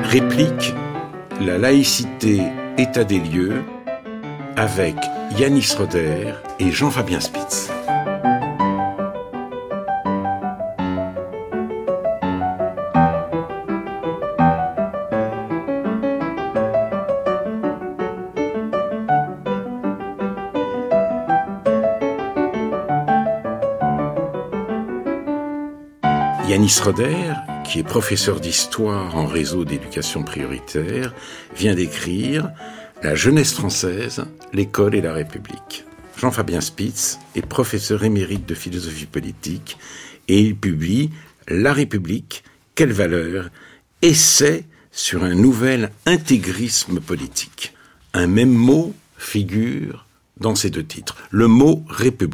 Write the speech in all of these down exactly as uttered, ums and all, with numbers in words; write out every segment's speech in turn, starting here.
Réplique, la laïcité, état des lieux, avec Yanis Roder et Jean-Fabien Spitz. Yanis Roder, qui est professeur d'histoire en réseau d'éducation prioritaire, vient d'écrire « La jeunesse française, l'école et la République ». Jean-Fabien Spitz est professeur émérite de philosophie politique et il publie « La République, quelle valeur ?» essai sur un nouvel intégrisme politique. Un même mot figure dans ces deux titres, le mot « République ».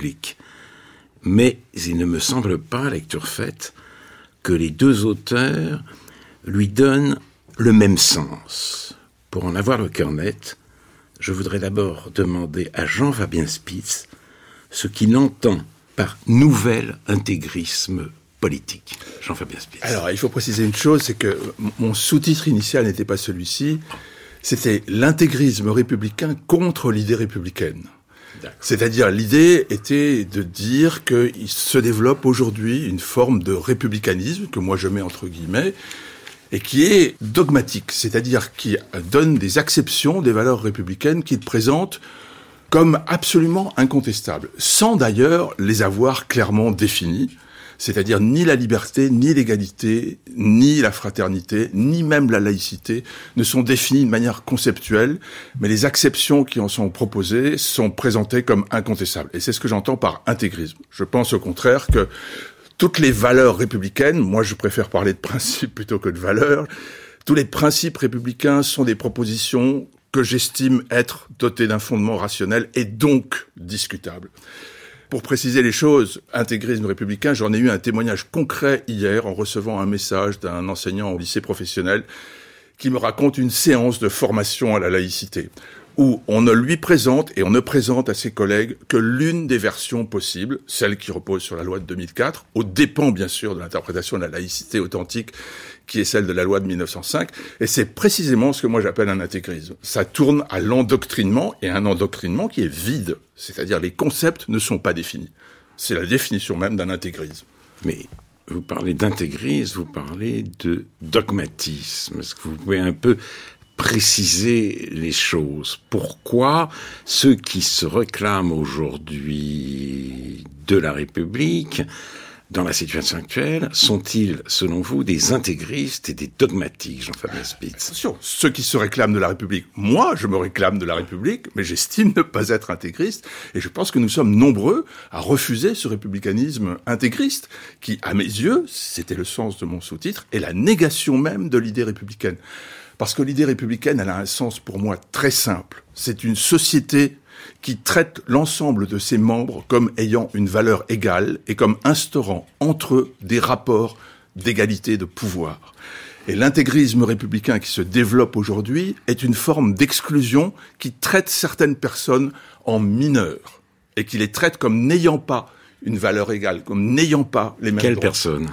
Mais il ne me semble pas, lecture faite, que les deux auteurs lui donnent le même sens. Pour en avoir le cœur net, je voudrais d'abord demander à Jean-Fabien Spitz ce qu'il entend par nouvel intégrisme politique. Jean-Fabien Spitz. Alors, il faut préciser une chose, c'est que mon sous-titre initial n'était pas celui-ci, c'était l'intégrisme républicain contre l'idée républicaine. D'accord. C'est-à-dire, l'idée était de dire qu'il se développe aujourd'hui une forme de républicanisme, que moi je mets entre guillemets, et qui est dogmatique, c'est-à-dire qui donne des acceptions des valeurs républicaines qu'il présente comme absolument incontestables, sans d'ailleurs les avoir clairement définies. C'est-à-dire ni la liberté, ni l'égalité, ni la fraternité, ni même la laïcité ne sont définies de manière conceptuelle, mais les acceptions qui en sont proposées sont présentées comme incontestables. Et c'est ce que j'entends par intégrisme. Je pense au contraire que toutes les valeurs républicaines, moi je préfère parler de principes plutôt que de valeurs, tous les principes républicains sont des propositions que j'estime être dotées d'un fondement rationnel et donc discutables. Pour préciser les choses, intégrisme républicain, j'en ai eu un témoignage concret hier en recevant un message d'un enseignant au lycée professionnel qui me raconte une séance de formation à la laïcité où on ne lui présente et on ne présente à ses collègues que l'une des versions possibles, celle qui repose sur la loi de deux mille quatre, aux dépens bien sûr de l'interprétation de la laïcité authentique qui est celle de la loi de mille neuf cent cinq, et c'est précisément ce que moi j'appelle un intégrisme. Ça tourne à l'endoctrinement, et un endoctrinement qui est vide, c'est-à-dire les concepts ne sont pas définis. C'est la définition même d'un intégrisme. Mais vous parlez d'intégrisme, vous parlez de dogmatisme. Est-ce que vous pouvez un peu préciser les choses? Pourquoi ceux qui se réclament aujourd'hui de la République, dans la situation actuelle, sont-ils, selon vous, des intégristes et des dogmatiques, Jean-Fabien Spitz? Attention, ceux qui se réclament de la République, moi, je me réclame de la République, mais j'estime ne pas être intégriste, et je pense que nous sommes nombreux à refuser ce républicanisme intégriste, qui, à mes yeux, c'était le sens de mon sous-titre, est la négation même de l'idée républicaine. Parce que l'idée républicaine, elle a un sens pour moi très simple. C'est une société qui traite l'ensemble de ses membres comme ayant une valeur égale et comme instaurant entre eux des rapports d'égalité de pouvoir. Et l'intégrisme républicain qui se développe aujourd'hui est une forme d'exclusion qui traite certaines personnes en mineurs et qui les traite comme n'ayant pas une valeur égale, comme n'ayant pas les mêmes Quelles droits. personnes?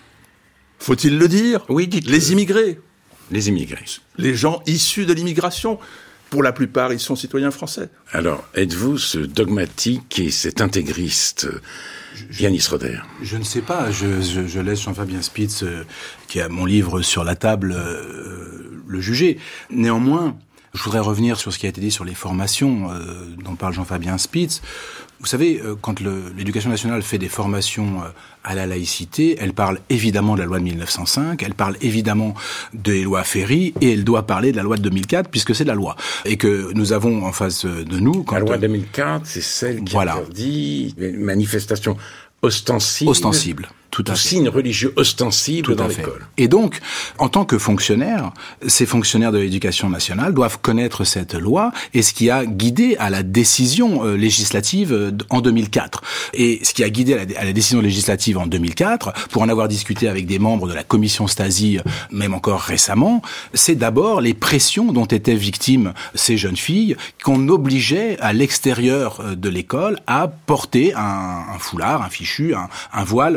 Faut-il le dire? Oui, dites-le. Les immigrés. Les immigrés. Les gens issus de l'immigration. Pour la plupart, ils sont citoyens français. Alors, êtes-vous ce dogmatique et cet intégriste, je, Yanis Roder? Je ne sais pas. Je, je, je laisse Jean-Fabien Spitz, euh, qui a mon livre sur la table, euh, le juger. Néanmoins, je voudrais revenir sur ce qui a été dit sur les formations euh, dont parle Jean-Fabien Spitz. Vous savez, euh, quand le, l'éducation nationale fait des formations euh, à la laïcité, elle parle évidemment de la loi de mille neuf cent cinq, elle parle évidemment des lois Ferry, et elle doit parler de la loi de deux mille quatre, puisque c'est la loi. Et que nous avons en face de nous... Quand la loi de deux mille quatre, c'est celle qui voilà. interdit les manifestations ostensibles. Ostensibles. Tout à fait. Signe religieux ostensible Tout dans à fait. l'école. Et donc, en tant que fonctionnaires, ces fonctionnaires de l'éducation nationale doivent connaître cette loi et ce qui a guidé à la décision euh, législative euh, en deux mille quatre. Et ce qui a guidé à la, à la décision législative en deux mille quatre, pour en avoir discuté avec des membres de la commission Stasi, même encore récemment, c'est d'abord les pressions dont étaient victimes ces jeunes filles qu'on obligeait à l'extérieur de l'école à porter un, un foulard, un fichu, un, un voile, comme on dit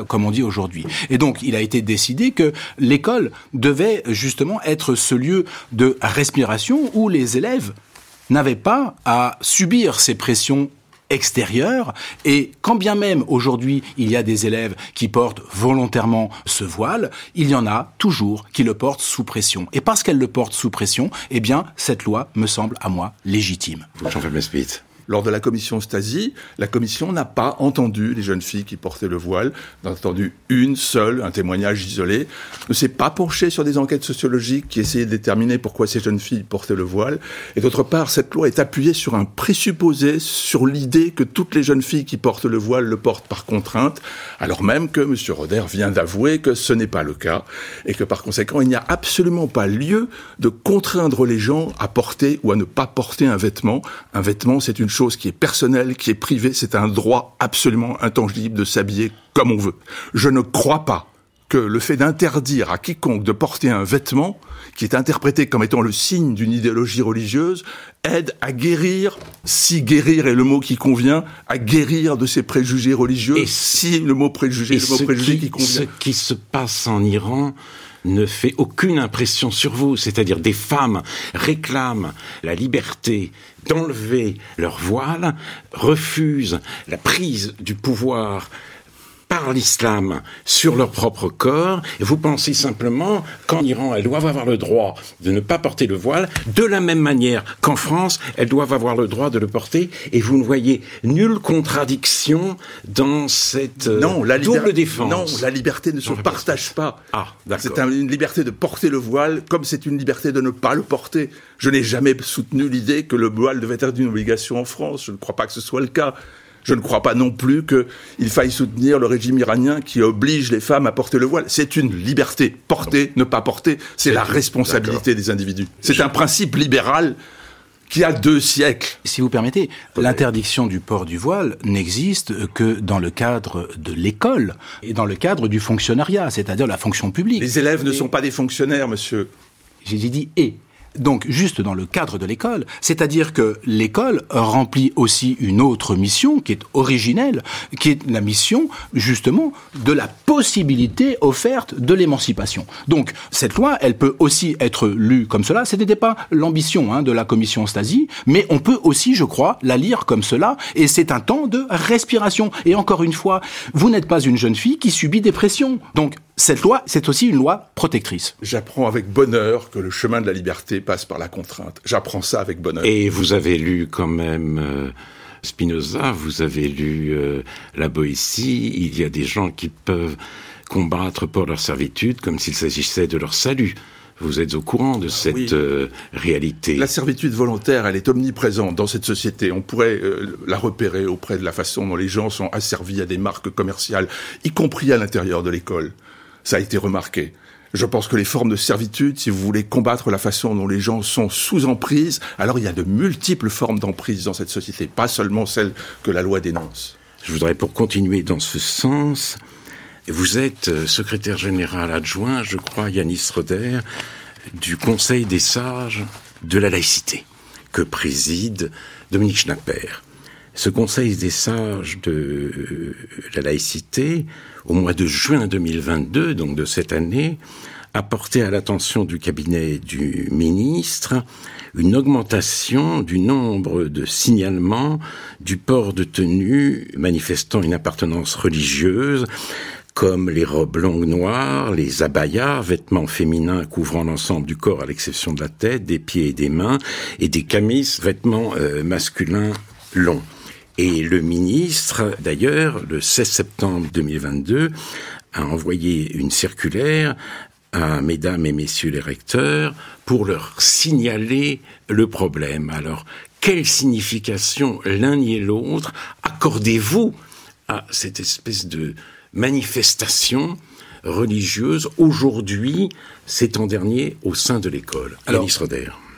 aujourd'hui. Et donc, il a été décidé que l'école devait justement être ce lieu de respiration où les élèves n'avaient pas à subir ces pressions extérieures, et quand bien même aujourd'hui il y a des élèves qui portent volontairement ce voile, il y en a toujours qui le portent sous pression. Et parce qu'elle le porte sous pression, eh bien cette loi me semble à moi légitime. Jean-Fabien Spitz. Lors de la commission Stasi, la commission n'a pas entendu les jeunes filles qui portaient le voile, n'a entendu une seule, un témoignage isolé, ne s'est pas penchée sur des enquêtes sociologiques qui essayaient de déterminer pourquoi ces jeunes filles portaient le voile. Et d'autre part, cette loi est appuyée sur un présupposé, sur l'idée que toutes les jeunes filles qui portent le voile le portent par contrainte, alors même que M. Roder vient d'avouer que ce n'est pas le cas, et que par conséquent, il n'y a absolument pas lieu de contraindre les gens à porter ou à ne pas porter un vêtement. Un vêtement, c'est une chose chose qui est personnelle, qui est privée, c'est un droit absolument intangible de s'habiller comme on veut. Je ne crois pas que le fait d'interdire à quiconque de porter un vêtement, qui est interprété comme étant le signe d'une idéologie religieuse, aide à guérir, si guérir est le mot qui convient, à guérir de ses préjugés religieux, et si le mot préjugé est le mot préjugé qui, qui convient. Ce qui se passe en Iran ne fait aucune impression sur vous, c'est-à-dire des femmes réclament la liberté d'enlever leur voile, refusent la prise du pouvoir par l'islam sur leur propre corps, et vous pensez simplement qu'en Iran, elles doivent avoir le droit de ne pas porter le voile, de la même manière qu'en France, elles doivent avoir le droit de le porter, et vous ne voyez nulle contradiction dans cette non, la double liber... défense. Non, la liberté ne se partage pas. Ah, d'accord. C'est un, une liberté de porter le voile, comme c'est une liberté de ne pas le porter. Je n'ai jamais soutenu l'idée que le voile devait être une obligation en France. Je ne crois pas que ce soit le cas. Je ne crois pas non plus qu'il faille soutenir le régime iranien qui oblige les femmes à porter le voile. C'est une liberté. Porter, ne pas porter, c'est, c'est la responsabilité des individus. C'est Je... un principe libéral qui a deux siècles. Si vous permettez, okay. L'interdiction du port du voile n'existe que dans le cadre de l'école et dans le cadre du fonctionnariat, c'est-à-dire la fonction publique. Les élèves ne et... sont pas des fonctionnaires, monsieur. J'ai dit « et ». Donc, juste dans le cadre de l'école, c'est-à-dire que l'école remplit aussi une autre mission qui est originelle, qui est la mission, justement, de la possibilité offerte de l'émancipation. Donc, cette loi, elle peut aussi être lue comme cela. Ce n'était pas l'ambition hein, de la commission Stasi, mais on peut aussi, je crois, la lire comme cela, et c'est un temps de respiration. Et encore une fois, vous n'êtes pas une jeune fille qui subit des pressions. Donc, cette loi, c'est aussi une loi protectrice. J'apprends avec bonheur que le chemin de la liberté passe par la contrainte. J'apprends ça avec bonheur. Et vous avez lu quand même euh, Spinoza, vous avez lu euh, La Boétie. Il y a des gens qui peuvent combattre pour leur servitude comme s'il s'agissait de leur salut. Vous êtes au courant de cette oui. euh, réalité. La servitude volontaire, elle est omniprésente dans cette société. On pourrait euh, la repérer auprès de la façon dont les gens sont asservis à des marques commerciales, y compris à l'intérieur de l'école. Ça a été remarqué. Je pense que les formes de servitude, si vous voulez combattre la façon dont les gens sont sous emprise, alors il y a de multiples formes d'emprise dans cette société, pas seulement celles que la loi dénonce. Je voudrais, pour continuer dans ce sens, vous êtes secrétaire général adjoint, je crois, Yanis Roder, du Conseil des sages de la laïcité, que préside Dominique Schnapper. Ce Conseil des sages de la laïcité, au mois de juin deux mille vingt-deux, donc de cette année, a porté à l'attention du cabinet du ministre une augmentation du nombre de signalements du port de tenues manifestant une appartenance religieuse, comme les robes longues noires, les abayas, vêtements féminins couvrant l'ensemble du corps à l'exception de la tête, des pieds et des mains, et des camis, vêtements euh, masculins longs. Et le ministre, d'ailleurs, le seize septembre deux mille vingt-deux, a envoyé une circulaire à mesdames et messieurs les recteurs pour leur signaler le problème. Alors, quelle signification l'un et l'autre accordez-vous à cette espèce de manifestation religieuse aujourd'hui, ces temps derniers, au sein de l'école? Alors, Yanis Roder.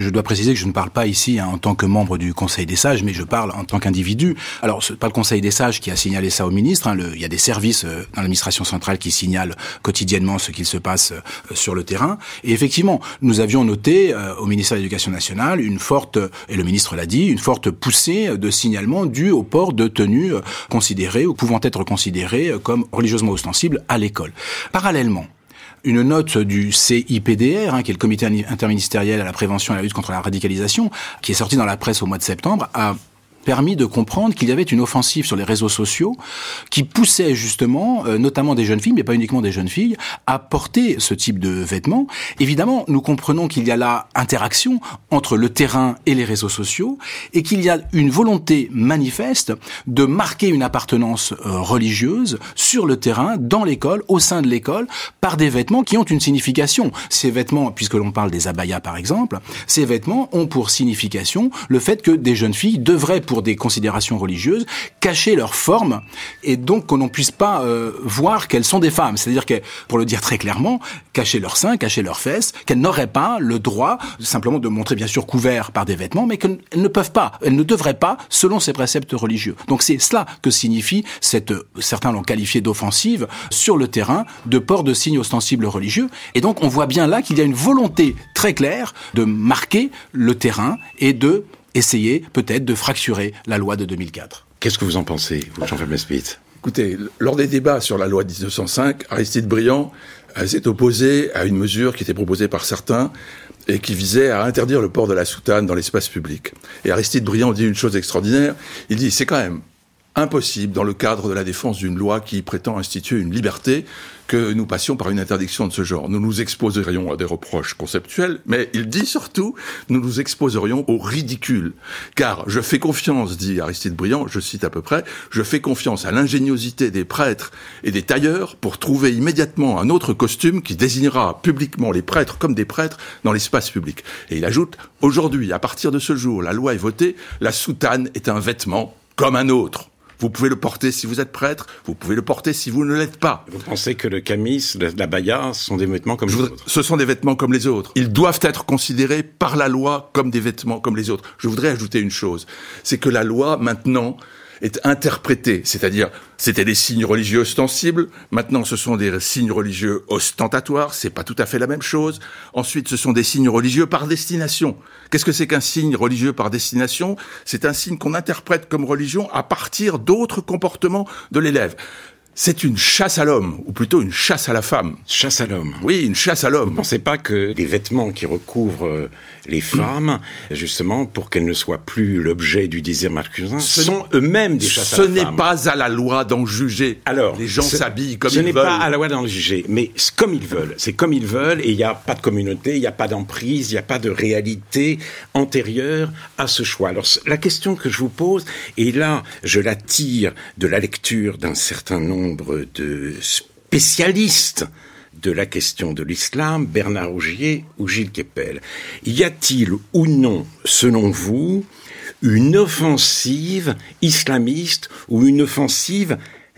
Je dois préciser que je ne parle pas ici hein, en tant que membre du Conseil des sages, mais je parle en tant qu'individu. Alors, c'est pas le Conseil des sages qui a signalé ça au ministre. Hein, le, il y a des services euh, dans l'administration centrale qui signalent quotidiennement ce qu'il se passe euh, sur le terrain. Et effectivement, nous avions noté euh, au ministère de l'Éducation nationale une forte, et le ministre l'a dit, une forte poussée de signalement due au port de tenues euh, considérées ou pouvant être considérées euh, comme religieusement ostensibles à l'école. Parallèlement, une note du C I P D R, hein, qui est le comité interministériel à la prévention et à la lutte contre la radicalisation, qui est sorti dans la presse au mois de septembre, a permis de comprendre qu'il y avait une offensive sur les réseaux sociaux qui poussait justement, euh, notamment des jeunes filles, mais pas uniquement des jeunes filles, à porter ce type de vêtements. Évidemment, nous comprenons qu'il y a là interaction entre le terrain et les réseaux sociaux et qu'il y a une volonté manifeste de marquer une appartenance euh, religieuse sur le terrain, dans l'école, au sein de l'école, par des vêtements qui ont une signification. Ces vêtements, puisque l'on parle des abayas par exemple, ces vêtements ont pour signification le fait que des jeunes filles devraient, pour des considérations religieuses, cacher leur forme et donc qu'on n'en puisse pas euh, voir qu'elles sont des femmes. C'est-à-dire que, pour le dire très clairement, cacher leurs seins, cacher leurs fesses, qu'elles n'auraient pas le droit simplement de montrer bien sûr couverts par des vêtements, mais qu'elles ne peuvent pas, elles ne devraient pas, selon ces préceptes religieux. Donc c'est cela que signifie cette, certains l'ont qualifié d'offensive, sur le terrain, de port de signes ostensibles religieux. Et donc on voit bien là qu'il y a une volonté très claire de marquer le terrain et de essayer peut-être de fracturer la loi de deux mille quatre. Qu'est-ce que vous en pensez, vous, Jean-Fabien Spitz ? Écoutez, lors des débats sur la loi de dix-neuf cent cinq, Aristide Briand s'est opposé à une mesure qui était proposée par certains et qui visait à interdire le port de la soutane dans l'espace public. Et Aristide Briand dit une chose extraordinaire, il dit « c'est quand même impossible, dans le cadre de la défense d'une loi qui prétend instituer une liberté, que nous passions par une interdiction de ce genre. Nous nous exposerions à des reproches conceptuels, mais il dit surtout, nous nous exposerions au ridicule. Car je fais confiance, dit Aristide Briand, je cite à peu près, je fais confiance à l'ingéniosité des prêtres et des tailleurs pour trouver immédiatement un autre costume qui désignera publiquement les prêtres comme des prêtres dans l'espace public. Et il ajoute, aujourd'hui, à partir de ce jour, la loi est votée, la soutane est un vêtement comme un autre. Vous pouvez le porter si vous êtes prêtre, vous pouvez le porter si vous ne l'êtes pas. Vous pensez que le camis, la baya, sont des vêtements comme les voudrais, autres ? Ce sont des vêtements comme les autres. Ils doivent être considérés par la loi comme des vêtements comme les autres. Je voudrais ajouter une chose, c'est que la loi, maintenant, est interprétée, c'est-à-dire, c'était des signes religieux ostensibles, maintenant ce sont des signes religieux ostentatoires, c'est pas tout à fait la même chose. Ensuite, ce sont des signes religieux par destination. Qu'est-ce que c'est qu'un signe religieux par destination ? C'est un signe qu'on interprète comme religion à partir d'autres comportements de l'élève. C'est une chasse à l'homme, ou plutôt une chasse à la femme. Chasse à l'homme. Oui, une chasse à l'homme. Vous ne pensez pas que les vêtements qui recouvrent les femmes, justement, pour qu'elles ne soient plus l'objet du désir masculin, ce sont eux-mêmes des chasses à la femme. Ce n'est pas à la loi d'en juger. Alors, les gens ce, s'habillent comme ils veulent. Ce n'est veulent. pas à la loi d'en juger, mais comme ils veulent. C'est comme ils veulent, et il n'y a pas de communauté, il n'y a pas d'emprise, il n'y a pas de réalité antérieure à ce choix. Alors, la question que je vous pose, et là, je la tire de la lecture d'un certain nombre de spécialistes de la question de l'islam, Bernard Augier ou Gilles Kepel. Y a-t-il ou non, selon vous, une offensive islamiste ou une offensive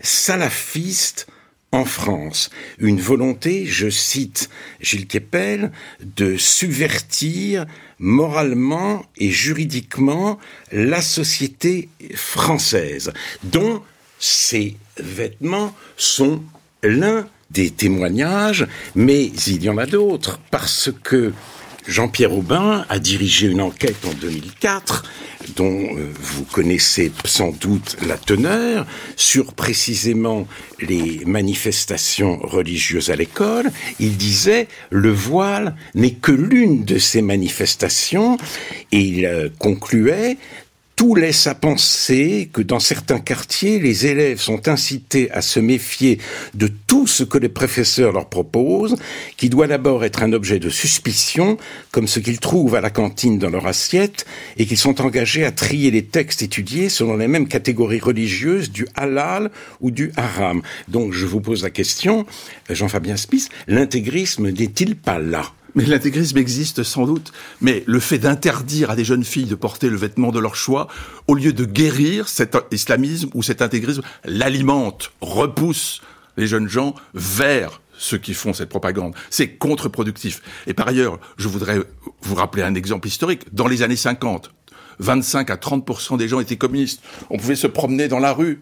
salafiste en France? Une volonté, je cite Gilles Kepel, de subvertir moralement et juridiquement la société française, dont ces vêtements sont l'un des témoignages, mais il y en a d'autres, parce que Jean-Pierre Aubin a dirigé une enquête en deux mille quatre, dont euh, vous connaissez sans doute la teneur, sur précisément les manifestations religieuses à l'école. Il disait « le voile n'est que l'une de ces manifestations » et il euh, concluait « tout laisse à penser que dans certains quartiers, les élèves sont incités à se méfier de tout ce que les professeurs leur proposent, qui doit d'abord être un objet de suspicion, comme ce qu'ils trouvent à la cantine dans leur assiette, et qu'ils sont engagés à trier les textes étudiés selon les mêmes catégories religieuses du halal ou du haram. » Donc je vous pose la question, Jean-Fabien Spitz, l'intégrisme n'est-il pas là ? Mais l'intégrisme existe sans doute, mais le fait d'interdire à des jeunes filles de porter le vêtement de leur choix, au lieu de guérir cet islamisme ou cet intégrisme, l'alimente, repousse les jeunes gens vers ceux qui font cette propagande. C'est contre-productif. Et par ailleurs, je voudrais vous rappeler un exemple historique. Dans les années cinquante, vingt-cinq à trente pour cent des gens étaient communistes. On pouvait se promener dans la rue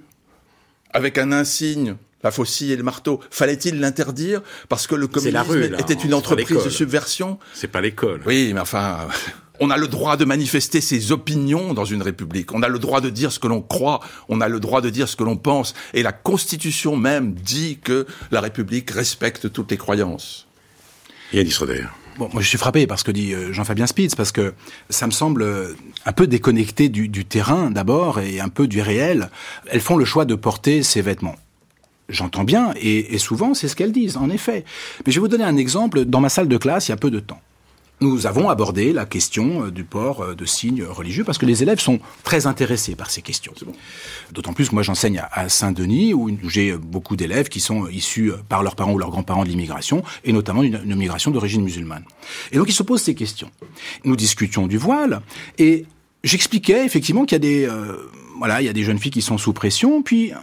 avec un insigne, la faucille et le marteau. Fallait-il l'interdire parce que le communisme la rue, là, était une entreprise de subversion? C'est pas l'école. Oui, mais enfin... On a le droit de manifester ses opinions dans une république. On a le droit de dire ce que l'on croit. On a le droit de dire ce que l'on pense. Et la Constitution même dit que la République respecte toutes les croyances. Yanis Roder. Bon, moi je suis frappé par ce que dit Jean-Fabien Spitz, parce que ça me semble un peu déconnecté du, du terrain d'abord et un peu du réel. Elles font le choix de porter ces vêtements. J'entends bien, et, et souvent c'est ce qu'elles disent, en effet. Mais je vais vous donner un exemple. Dans ma salle de classe, il y a peu de temps, nous avons abordé la question du port de signes religieux parce que les élèves sont très intéressés par ces questions. Bon. D'autant plus que moi j'enseigne à Saint-Denis où j'ai beaucoup d'élèves qui sont issus par leurs parents ou leurs grands-parents de l'immigration et notamment d'une immigration d'origine musulmane. Et donc ils se posent ces questions. Nous discutions du voile et j'expliquais effectivement qu'il y a des euh, voilà, il y a des jeunes filles qui sont sous pression, puis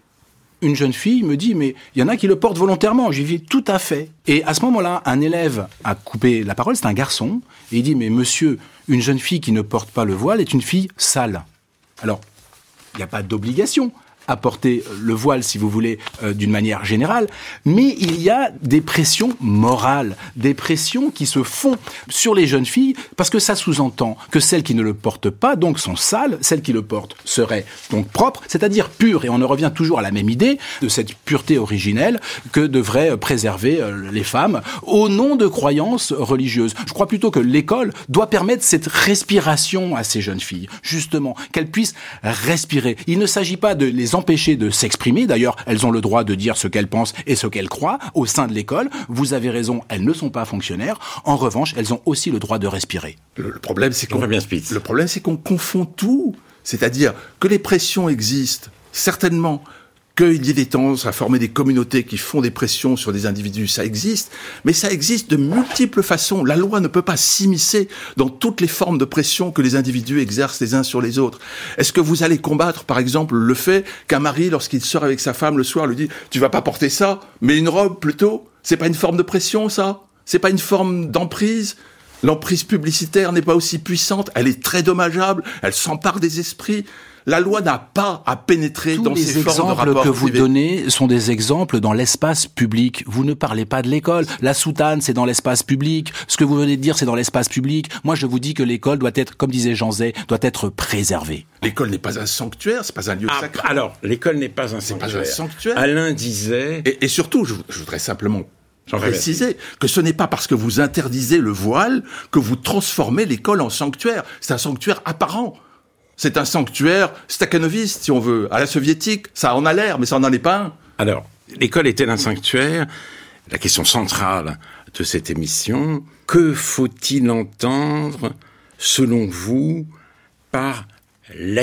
une jeune fille me dit, mais il y en a qui le portent volontairement. J'y dis tout à fait. Et à ce moment-là, un élève a coupé la parole, c'est un garçon, et il dit, mais monsieur, une jeune fille qui ne porte pas le voile est une fille sale. Alors, il n'y a pas d'obligation à porter le voile, si vous voulez, euh, d'une manière générale, mais il y a des pressions morales, des pressions qui se font sur les jeunes filles, parce que ça sous-entend que celles qui ne le portent pas, donc sont sales, celles qui le portent seraient donc propres, c'est-à-dire pures, et on en revient toujours à la même idée de cette pureté originelle que devraient préserver euh, les femmes au nom de croyances religieuses. Je crois plutôt que l'école doit permettre cette respiration à ces jeunes filles, justement, qu'elles puissent respirer. Il ne s'agit pas de les empêcher de s'exprimer. D'ailleurs, elles ont le droit de dire ce qu'elles pensent et ce qu'elles croient au sein de l'école. Vous avez raison, elles ne sont pas fonctionnaires. En revanche, elles ont aussi le droit de respirer. Le, le problème, c'est qu'on, le problème, c'est qu'on confond tout. C'est-à-dire que les pressions existent, certainement. Qu'il y ait des tendances à former des communautés qui font des pressions sur des individus, ça existe, mais ça existe de multiples façons. La loi ne peut pas s'immiscer dans toutes les formes de pression que les individus exercent les uns sur les autres. Est-ce que vous allez combattre, par exemple, le fait qu'un mari, lorsqu'il sort avec sa femme le soir, lui dit « Tu vas pas porter ça, mais une robe plutôt ?» C'est pas une forme de pression, ça ? C'est pas une forme d'emprise ? L'emprise publicitaire n'est pas aussi puissante, elle est très dommageable, elle s'empare des esprits. La loi n'a pas à pénétrer Tous dans ces formes de rapport. Tous les exemples que vous privés. donnez sont des exemples dans l'espace public. Vous ne parlez pas de l'école. La soutane, c'est dans l'espace public. Ce que vous venez de dire, c'est dans l'espace public. Moi, je vous dis que l'école doit être, comme disait Jean Zay, doit être préservée. L'école n'est pas un sanctuaire, c'est pas un lieu ah, sacré. Alors, l'école n'est pas un sanctuaire. C'est pas un sanctuaire. Alain disait... Et, et surtout, je, je voudrais simplement préciser que ce n'est pas parce que vous interdisez le voile que vous transformez l'école en sanctuaire. C'est un sanctuaire apparent. C'est un sanctuaire stakhanoviste, si on veut, à la soviétique. Ça en a l'air, mais ça n'en est pas un. Alors, l'école est-elle un sanctuaire ? La question centrale de cette émission, que faut-il entendre, selon vous, par laïcité ?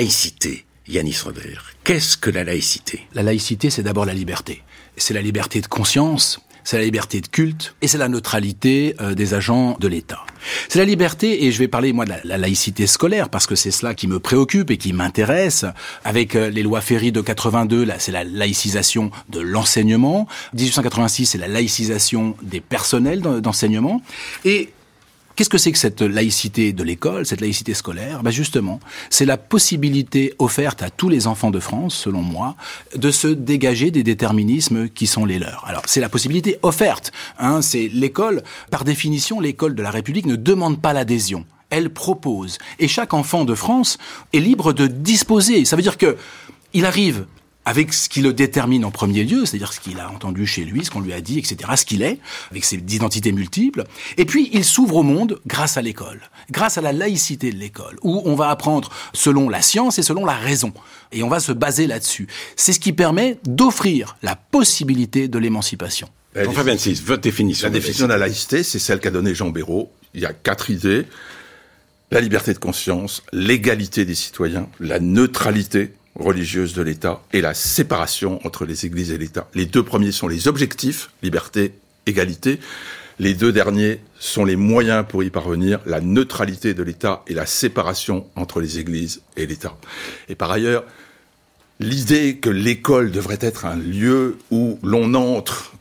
Yanis Roder, qu'est-ce que la laïcité ? La laïcité, c'est d'abord la liberté. C'est la liberté de conscience, c'est la liberté de culte, et c'est la neutralité euh, des agents de l'État. C'est la liberté, et je vais parler, moi, de la, la laïcité scolaire, parce que c'est cela qui me préoccupe et qui m'intéresse. Avec euh, les lois Ferry de quatre-vingt-deux, là, c'est la laïcisation de l'enseignement. dix-huit cent quatre-vingt-six, c'est la laïcisation des personnels d'enseignement. Et qu'est-ce que c'est que cette laïcité de l'école, cette laïcité scolaire ? Ben justement, c'est la possibilité offerte à tous les enfants de France, selon moi, de se dégager des déterminismes qui sont les leurs. Alors, c'est la possibilité offerte. Hein, c'est l'école, par définition, l'école de la République ne demande pas l'adhésion. Elle propose. Et chaque enfant de France est libre de disposer. Ça veut dire que il arrive avec ce qui le détermine en premier lieu, c'est-à-dire ce qu'il a entendu chez lui, ce qu'on lui a dit, et cetera, ce qu'il est, avec ses identités multiples. Et puis, il s'ouvre au monde grâce à l'école, grâce à la laïcité de l'école, où on va apprendre selon la science et selon la raison. Et on va se baser là-dessus. C'est ce qui permet d'offrir la possibilité de l'émancipation. Enfin, vingt-six, votre définition. La définition de la laïcité, c'est celle qu'a donnée Jean Béraud. Il y a quatre idées. La liberté de conscience, l'égalité des citoyens, la neutralité religieuse de l'État et la séparation entre les églises et l'État. Les deux premiers sont les objectifs, liberté, égalité. Les deux derniers sont les moyens pour y parvenir, la neutralité de l'État et la séparation entre les églises et l'État. Et par ailleurs, l'idée que l'école devrait être un lieu où l'on entre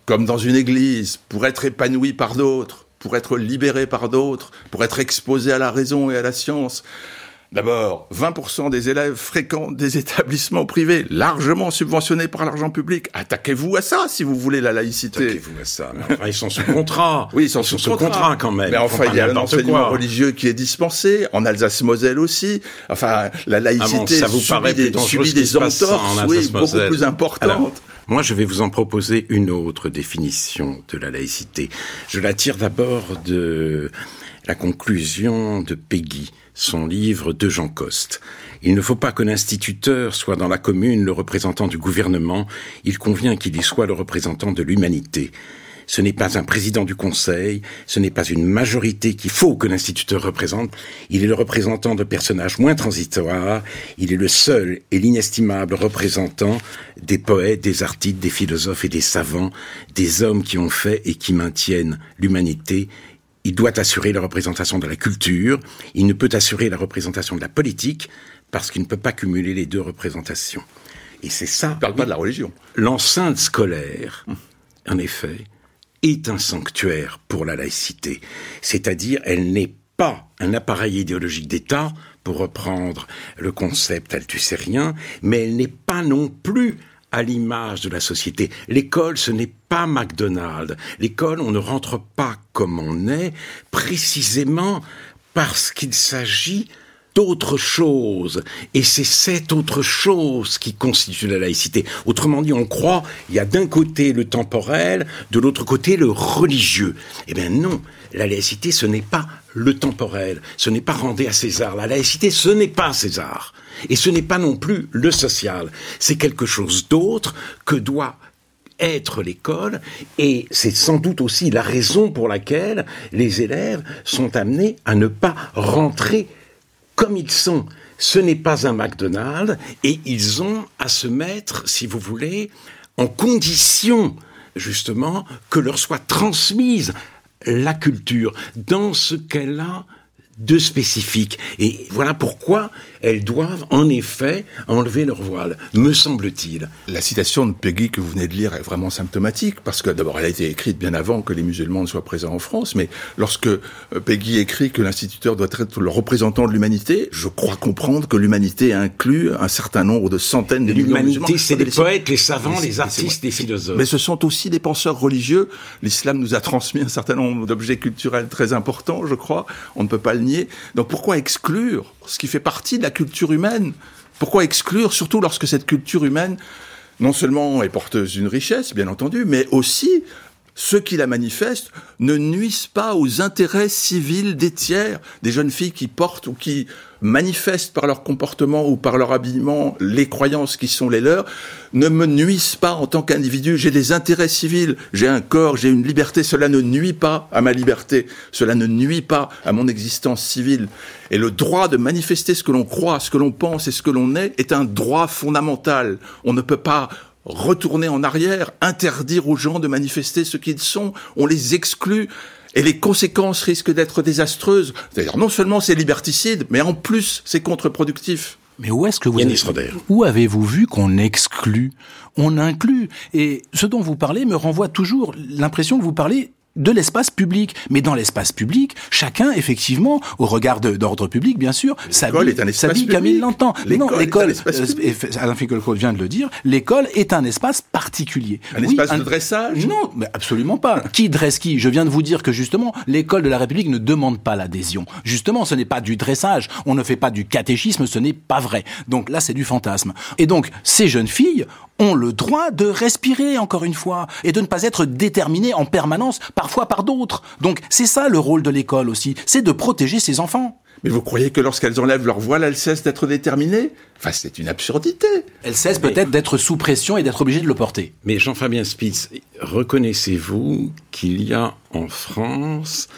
comme dans une église, pour être épanoui par d'autres, pour être libéré par d'autres, pour être exposé à la raison et à la science. D'abord, vingt pour cent des élèves fréquentent des établissements privés, largement subventionnés par l'argent public. Attaquez-vous à ça, si vous voulez la laïcité. Attaquez-vous à ça. Mais enfin, ils sont sous contrat. Oui, ils sont, ils sont sous, sous contrat. contrat quand même. Mais enfin, il y a un enseignement religieux qui est dispensé, en Alsace-Moselle aussi. Enfin, la laïcité ah bon, ça vous subit des, subit des entorses, oui, beaucoup plus importantes. Alors, moi, je vais vous en proposer une autre définition de la laïcité. Je la tire d'abord de la conclusion de Péguy, son livre de Jean Coste. Il ne faut pas que l'instituteur soit dans la commune le représentant du gouvernement, il convient qu'il y soit le représentant de l'humanité. Ce n'est pas un président du conseil, ce n'est pas une majorité qu'il faut que l'instituteur représente, il est le représentant de personnages moins transitoires, il est le seul et l'inestimable représentant des poètes, des artistes, des philosophes et des savants, des hommes qui ont fait et qui maintiennent l'humanité. Il doit assurer la représentation de la culture, il ne peut assurer la représentation de la politique, parce qu'il ne peut pas cumuler les deux représentations. Et c'est ça... On parle pas de la religion. L'enceinte scolaire, en effet, est un sanctuaire pour la laïcité. C'est-à-dire, elle n'est pas un appareil idéologique d'État, pour reprendre le concept althussérien, mais elle n'est pas non plus à l'image de la société. L'école, ce n'est pas McDonald's. L'école, on ne rentre pas comme on est, précisément parce qu'il s'agit d'autre chose. Et c'est cette autre chose qui constitue la laïcité. Autrement dit, on croit, il y a d'un côté le temporel, de l'autre côté le religieux. Eh bien non, la laïcité, ce n'est pas le temporel, ce n'est pas rendez à César. La laïcité, ce n'est pas César. Et ce n'est pas non plus le social. C'est quelque chose d'autre que doit être l'école, et c'est sans doute aussi la raison pour laquelle les élèves sont amenés à ne pas rentrer comme ils sont. Ce n'est pas un McDonald's, et ils ont à se mettre, si vous voulez, en condition, justement, que leur soit transmise la culture dans ce qu'elle a de spécifique. Et voilà pourquoi elles doivent, en effet, enlever leur voile, me semble-t-il. La citation de Péguy que vous venez de lire est vraiment symptomatique, parce que d'abord, elle a été écrite bien avant que les musulmans ne soient présents en France, mais lorsque Péguy écrit que l'instituteur doit être le représentant de l'humanité, je crois comprendre que l'humanité inclut un certain nombre de centaines de millions de musulmans. L'humanité, c'est les poètes, les savants, les artistes, les philosophes. Mais ce sont aussi des penseurs religieux. L'islam nous a transmis un certain nombre d'objets culturels très importants, je crois. On ne peut pas le nier. Donc pourquoi exclure ce qui fait partie de la culture humaine ? Pourquoi exclure, surtout lorsque cette culture humaine, non seulement est porteuse d'une richesse, bien entendu, mais aussi ceux qui la manifestent ne nuisent pas aux intérêts civils des tiers, des jeunes filles qui portent ou qui manifestent par leur comportement ou par leur habillement les croyances qui sont les leurs, ne me nuisent pas en tant qu'individu. J'ai des intérêts civils, j'ai un corps, j'ai une liberté, cela ne nuit pas à ma liberté, cela ne nuit pas à mon existence civile. Et le droit de manifester ce que l'on croit, ce que l'on pense et ce que l'on est, est un droit fondamental. On ne peut pas retourner en arrière, interdire aux gens de manifester ce qu'ils sont, on les exclut. Et les conséquences risquent d'être désastreuses. C'est-à-dire, non seulement c'est liberticide, mais en plus, c'est contre-productif. Mais où est-ce que vous avez, où avez-vous vu qu'on exclut ? On inclut. Et ce dont vous parlez me renvoie toujours l'impression que vous parlez de l'espace public. Mais dans l'espace public, chacun, effectivement, au regard de, d'ordre public, bien sûr, s'habille, s'habille comme il l'entend. Mais non, l'école, euh, Alain Finkielkraut vient de le dire, l'école est un espace particulier. Un oui, espace un, de dressage ? Non, mais absolument pas. Qui dresse qui ? Je viens de vous dire que, justement, l'école de la République ne demande pas l'adhésion. Justement, ce n'est pas du dressage. On ne fait pas du catéchisme, ce n'est pas vrai. Donc là, c'est du fantasme. Et donc, ces jeunes filles ont le droit de respirer, encore une fois, et de ne pas être déterminées en permanence, parfois par d'autres. Donc, c'est ça le rôle de l'école aussi, c'est de protéger ses enfants. Mais vous croyez que lorsqu'elles enlèvent leur voile, elles cessent d'être déterminées ? Enfin, c'est une absurdité. Elles cessent mais... peut-être d'être sous pression et d'être obligées de le porter. Mais Jean-Fabien Spitz, reconnaissez-vous qu'il y a en France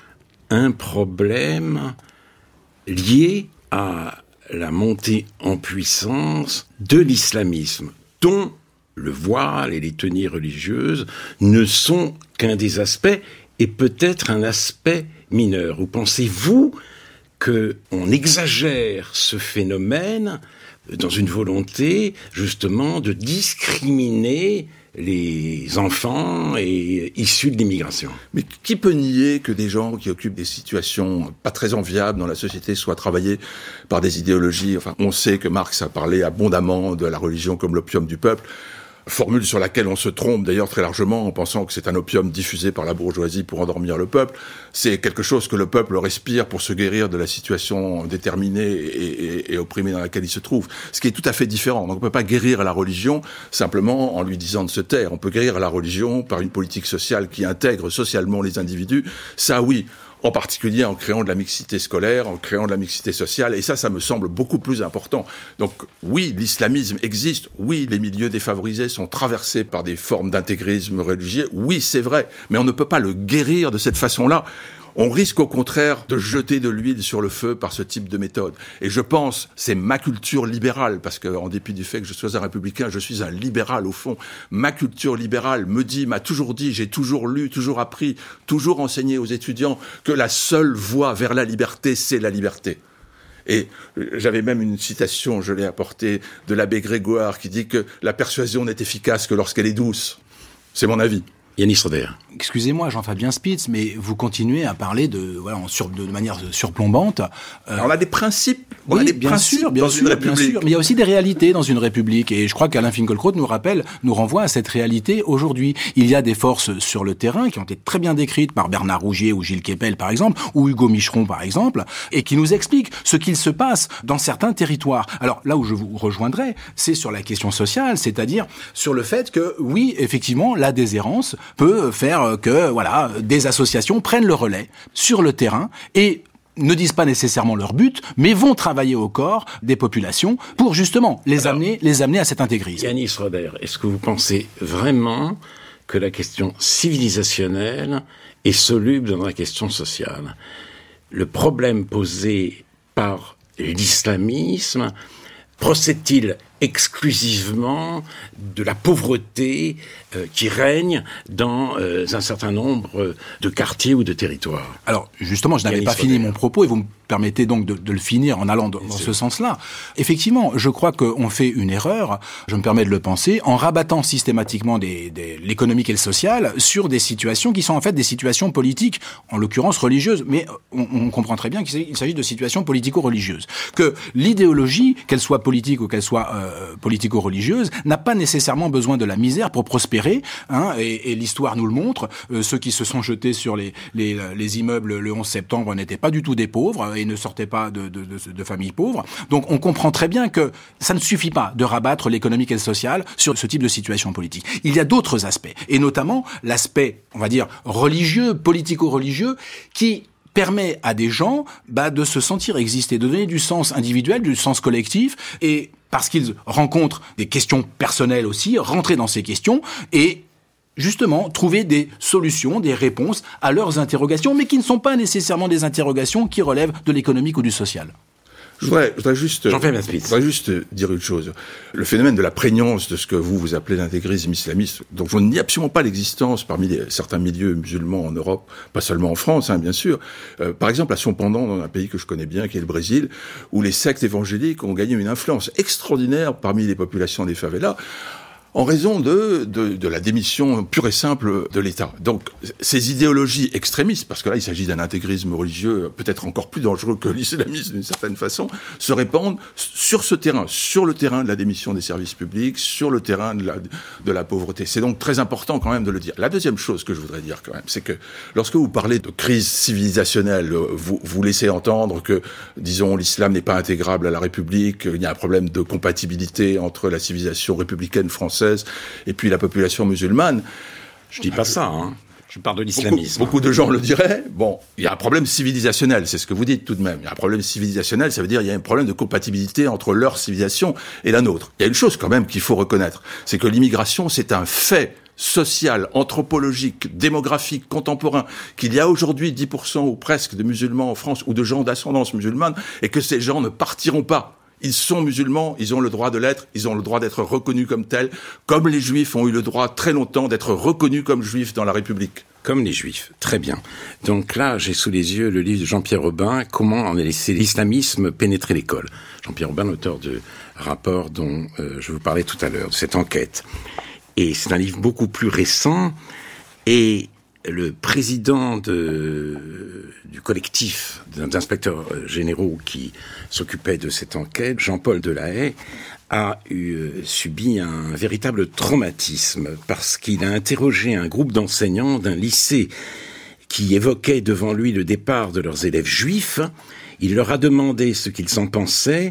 un problème lié à la montée en puissance de l'islamisme, dont le voile et les tenues religieuses ne sont qu'un des aspects, et peut-être un aspect mineur. Ou pensez-vous qu'on exagère ce phénomène dans une volonté, justement, de discriminer les enfants et issus de l'immigration. Mais qui peut nier que des gens qui occupent des situations pas très enviables dans la société soient travaillés par des idéologies? Enfin, on sait que Marx a parlé abondamment de la religion comme l'opium du peuple. Formule sur laquelle on se trompe d'ailleurs très largement en pensant que c'est un opium diffusé par la bourgeoisie pour endormir le peuple. C'est quelque chose que le peuple respire pour se guérir de la situation déterminée et, et, et opprimée dans laquelle il se trouve. Ce qui est tout à fait différent. Donc on ne peut pas guérir la religion simplement en lui disant de se taire. On peut guérir la religion par une politique sociale qui intègre socialement les individus. Ça oui. En particulier en créant de la mixité scolaire, en créant de la mixité sociale, et ça, ça me semble beaucoup plus important. Donc oui, l'islamisme existe, oui, les milieux défavorisés sont traversés par des formes d'intégrisme religieux, oui, c'est vrai, mais on ne peut pas le guérir de cette façon-là. On risque au contraire de jeter de l'huile sur le feu par ce type de méthode. Et je pense, c'est ma culture libérale, parce que en dépit du fait que je sois un républicain, je suis un libéral au fond. Ma culture libérale me dit, m'a toujours dit, j'ai toujours lu, toujours appris, toujours enseigné aux étudiants que la seule voie vers la liberté, c'est la liberté. Et j'avais même une citation, je l'ai apportée, de l'abbé Grégoire, qui dit que la persuasion n'est efficace que lorsqu'elle est douce. C'est mon avis. Yanis Roder. Excusez-moi, Jean-Fabien Spitz, mais vous continuez à parler de, voilà, en sur, de manière surplombante. Euh, on a des principes. On oui, a des bien principes sûr, bien dans sûr, une république. bien sûr. Mais il y a aussi des réalités dans une république. Et je crois qu'Alain Finkielkraut nous rappelle, nous renvoie à cette réalité aujourd'hui. Il y a des forces sur le terrain qui ont été très bien décrites par Bernard Rougier ou Gilles Kepel, par exemple, ou Hugo Micheron, par exemple, et qui nous expliquent ce qu'il se passe dans certains territoires. Alors, là où je vous rejoindrai, c'est sur la question sociale, c'est-à-dire sur le fait que, oui, effectivement, la déshérence peut faire que, voilà, des associations prennent le relais sur le terrain et ne disent pas nécessairement leur but, mais vont travailler au corps des populations pour justement les Alors, amener, les amener à cet intégrisme. Yanis Roder, est-ce que vous pensez vraiment que la question civilisationnelle est soluble dans la question sociale? Le problème posé par l'islamisme procède-t-il exclusivement de la pauvreté euh, qui règne dans euh, un certain nombre de quartiers ou de territoires? Alors, justement, je n'avais pas fini mon propos et vous me permettez donc de, de le finir en allant dans, dans ce sens-là. Effectivement, je crois qu'on fait une erreur, je me permets de le penser, en rabattant systématiquement des, des, l'économique et le social sur des situations qui sont en fait des situations politiques, en l'occurrence religieuses, mais on, on comprend très bien qu'il s'agit de situations politico-religieuses. Que l'idéologie, qu'elle soit politique ou qu'elle soit euh, politico-religieuse, n'a pas nécessairement besoin de la misère pour prospérer, hein, et, et l'histoire nous le montre. Euh, ceux qui se sont jetés sur les, les, les immeubles le onze septembre n'étaient pas du tout des pauvres, et ne sortaient pas de, de, de, de familles pauvres. Donc on comprend très bien que ça ne suffit pas de rabattre l'économique et le social sur ce type de situation politique. Il y a d'autres aspects, et notamment l'aspect, on va dire, religieux, politico-religieux, qui permet à des gens bah, de se sentir exister, de donner du sens individuel, du sens collectif, et parce qu'ils rencontrent des questions personnelles aussi, rentrer dans ces questions, et justement, trouver des solutions, des réponses à leurs interrogations, mais qui ne sont pas nécessairement des interrogations qui relèvent de l'économique ou du social. Je voudrais, je voudrais juste, J'en fais ma je voudrais juste dire une chose. Le phénomène de la prégnance de ce que vous, vous appelez l'intégrisme islamiste, dont je ne nie absolument pas l'existence parmi les, certains milieux musulmans en Europe, pas seulement en France, hein, bien sûr. Euh, par exemple, à son pendant dans un pays que je connais bien, qui est le Brésil, où les sectes évangéliques ont gagné une influence extraordinaire parmi les populations des favelas, en raison de, de, de la démission pure et simple de l'État. Donc, ces idéologies extrémistes, parce que là, il s'agit d'un intégrisme religieux peut-être encore plus dangereux que l'islamisme d'une certaine façon, se répandent sur ce terrain, sur le terrain de la démission des services publics, sur le terrain de la, de la pauvreté. C'est donc très important quand même de le dire. La deuxième chose que je voudrais dire quand même, c'est que lorsque vous parlez de crise civilisationnelle, vous, vous laissez entendre que, disons, l'islam n'est pas intégrable à la République, il y a un problème de compatibilité entre la civilisation républicaine française et puis la population musulmane. Je dis pas ça, hein. Je parle de l'islamisme. Beaucoup, beaucoup de gens le diraient. Bon, il y a un problème civilisationnel, c'est ce que vous dites tout de même. Il y a un problème civilisationnel, ça veut dire qu'il y a un problème de compatibilité entre leur civilisation et la nôtre. Il y a une chose quand même qu'il faut reconnaître, c'est que l'immigration, c'est un fait social, anthropologique, démographique, contemporain, qu'il y a aujourd'hui dix pour cent ou presque de musulmans en France ou de gens d'ascendance musulmane et que ces gens ne partiront pas. Ils sont musulmans, ils ont le droit de l'être, ils ont le droit d'être reconnus comme tels, comme les juifs ont eu le droit très longtemps d'être reconnus comme juifs dans la République. Comme les juifs, très bien. Donc là, j'ai sous les yeux le livre de Jean-Pierre Robin, Comment on a laissé l'islamisme pénétrer l'école. Jean-Pierre Robin, l'auteur du rapport dont euh, je vous parlais tout à l'heure, de cette enquête. Et c'est un livre beaucoup plus récent, et le président de, du collectif d'inspecteurs généraux qui s'occupait de cette enquête, Jean-Paul Delahaye, a eu, subi un véritable traumatisme parce qu'il a interrogé un groupe d'enseignants d'un lycée qui évoquait devant lui le départ de leurs élèves juifs. Il leur a demandé ce qu'ils en pensaient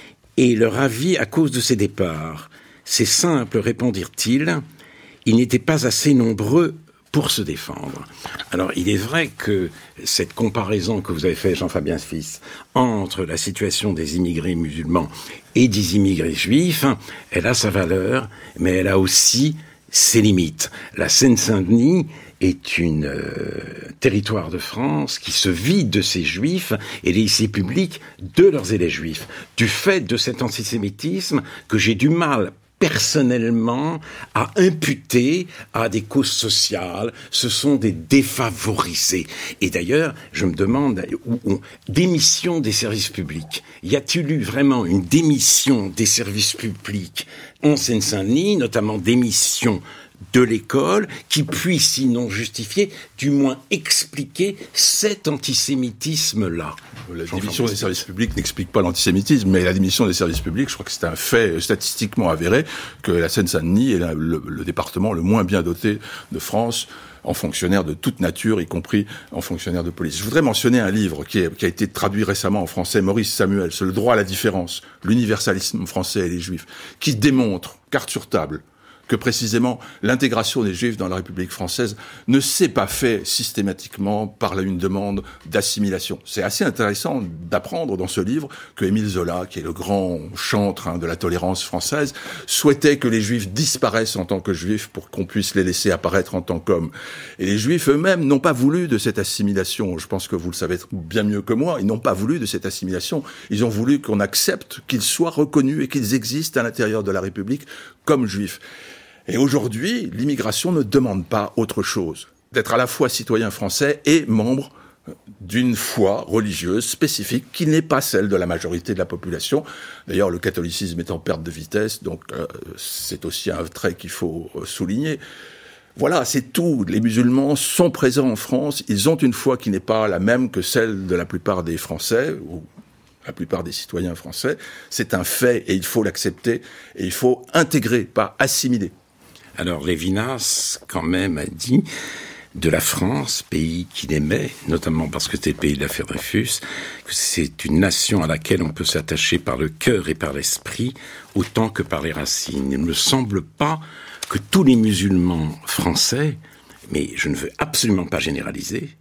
et leur avis à cause de ces départs. C'est simple, répondirent-ils, ils n'étaient pas assez nombreux pour se défendre. Alors, il est vrai que cette comparaison que vous avez faite, Jean-Fabien Spies, entre la situation des immigrés musulmans et des immigrés juifs, elle a sa valeur, mais elle a aussi ses limites. La Seine-Saint-Denis est une euh, territoire de France qui se vide de ses juifs et les lycées publics de leurs élèves juifs, du fait de cet antisémitisme que j'ai du mal personnellement à imputer à des causes sociales. Ce sont des défavorisés. Et d'ailleurs, je me demande, où, où, démission des services publics. Y a-t-il eu vraiment une démission des services publics en Seine-Saint-Denis, notamment démission de l'école, qui puisse, sinon justifier, du moins expliquer cet antisémitisme-là? La démission des services publics n'explique pas l'antisémitisme, mais la démission des services publics, je crois que c'est un fait statistiquement avéré que la Seine-Saint-Denis est la, le, le département le moins bien doté de France en fonctionnaires de toute nature, y compris en fonctionnaires de police. Je voudrais mentionner un livre qui, est, qui a été traduit récemment en français, Maurice Samuel, c'est Le droit à la différence, l'universalisme français et les juifs, qui démontre, carte sur table, que précisément l'intégration des Juifs dans la République française ne s'est pas fait systématiquement par une demande d'assimilation. C'est assez intéressant d'apprendre dans ce livre que Émile Zola, qui est le grand chantre hein, de la tolérance française, souhaitait que les Juifs disparaissent en tant que Juifs pour qu'on puisse les laisser apparaître en tant qu'hommes. Et les Juifs eux-mêmes n'ont pas voulu de cette assimilation. Je pense que vous le savez bien mieux que moi. Ils n'ont pas voulu de cette assimilation. Ils ont voulu qu'on accepte qu'ils soient reconnus et qu'ils existent à l'intérieur de la République comme Juifs. Et aujourd'hui, l'immigration ne demande pas autre chose. D'être à la fois citoyen français et membre d'une foi religieuse spécifique qui n'est pas celle de la majorité de la population. D'ailleurs, le catholicisme est en perte de vitesse, donc euh, c'est aussi un trait qu'il faut euh, souligner. Voilà, c'est tout. Les musulmans sont présents en France. Ils ont une foi qui n'est pas la même que celle de la plupart des Français, ou la plupart des citoyens français. C'est un fait et il faut l'accepter. Et il faut intégrer, pas assimiler. Alors, Lévinas, quand même, a dit de la France, pays qu'il aimait, notamment parce que c'était le pays de l'affaire Dreyfus, que c'est une nation à laquelle on peut s'attacher par le cœur et par l'esprit, autant que par les racines. Il ne me semble pas que tous les musulmans français, mais je ne veux absolument pas généraliser,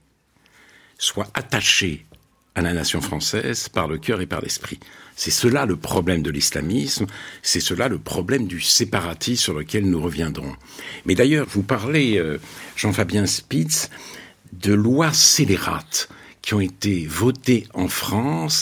soient attachés à la nation française par le cœur et par l'esprit. C'est cela le problème de l'islamisme, c'est cela le problème du séparatisme sur lequel nous reviendrons. Mais d'ailleurs, vous parlez, euh, Jean-Fabien Spies, de lois scélérates qui ont été votées en France.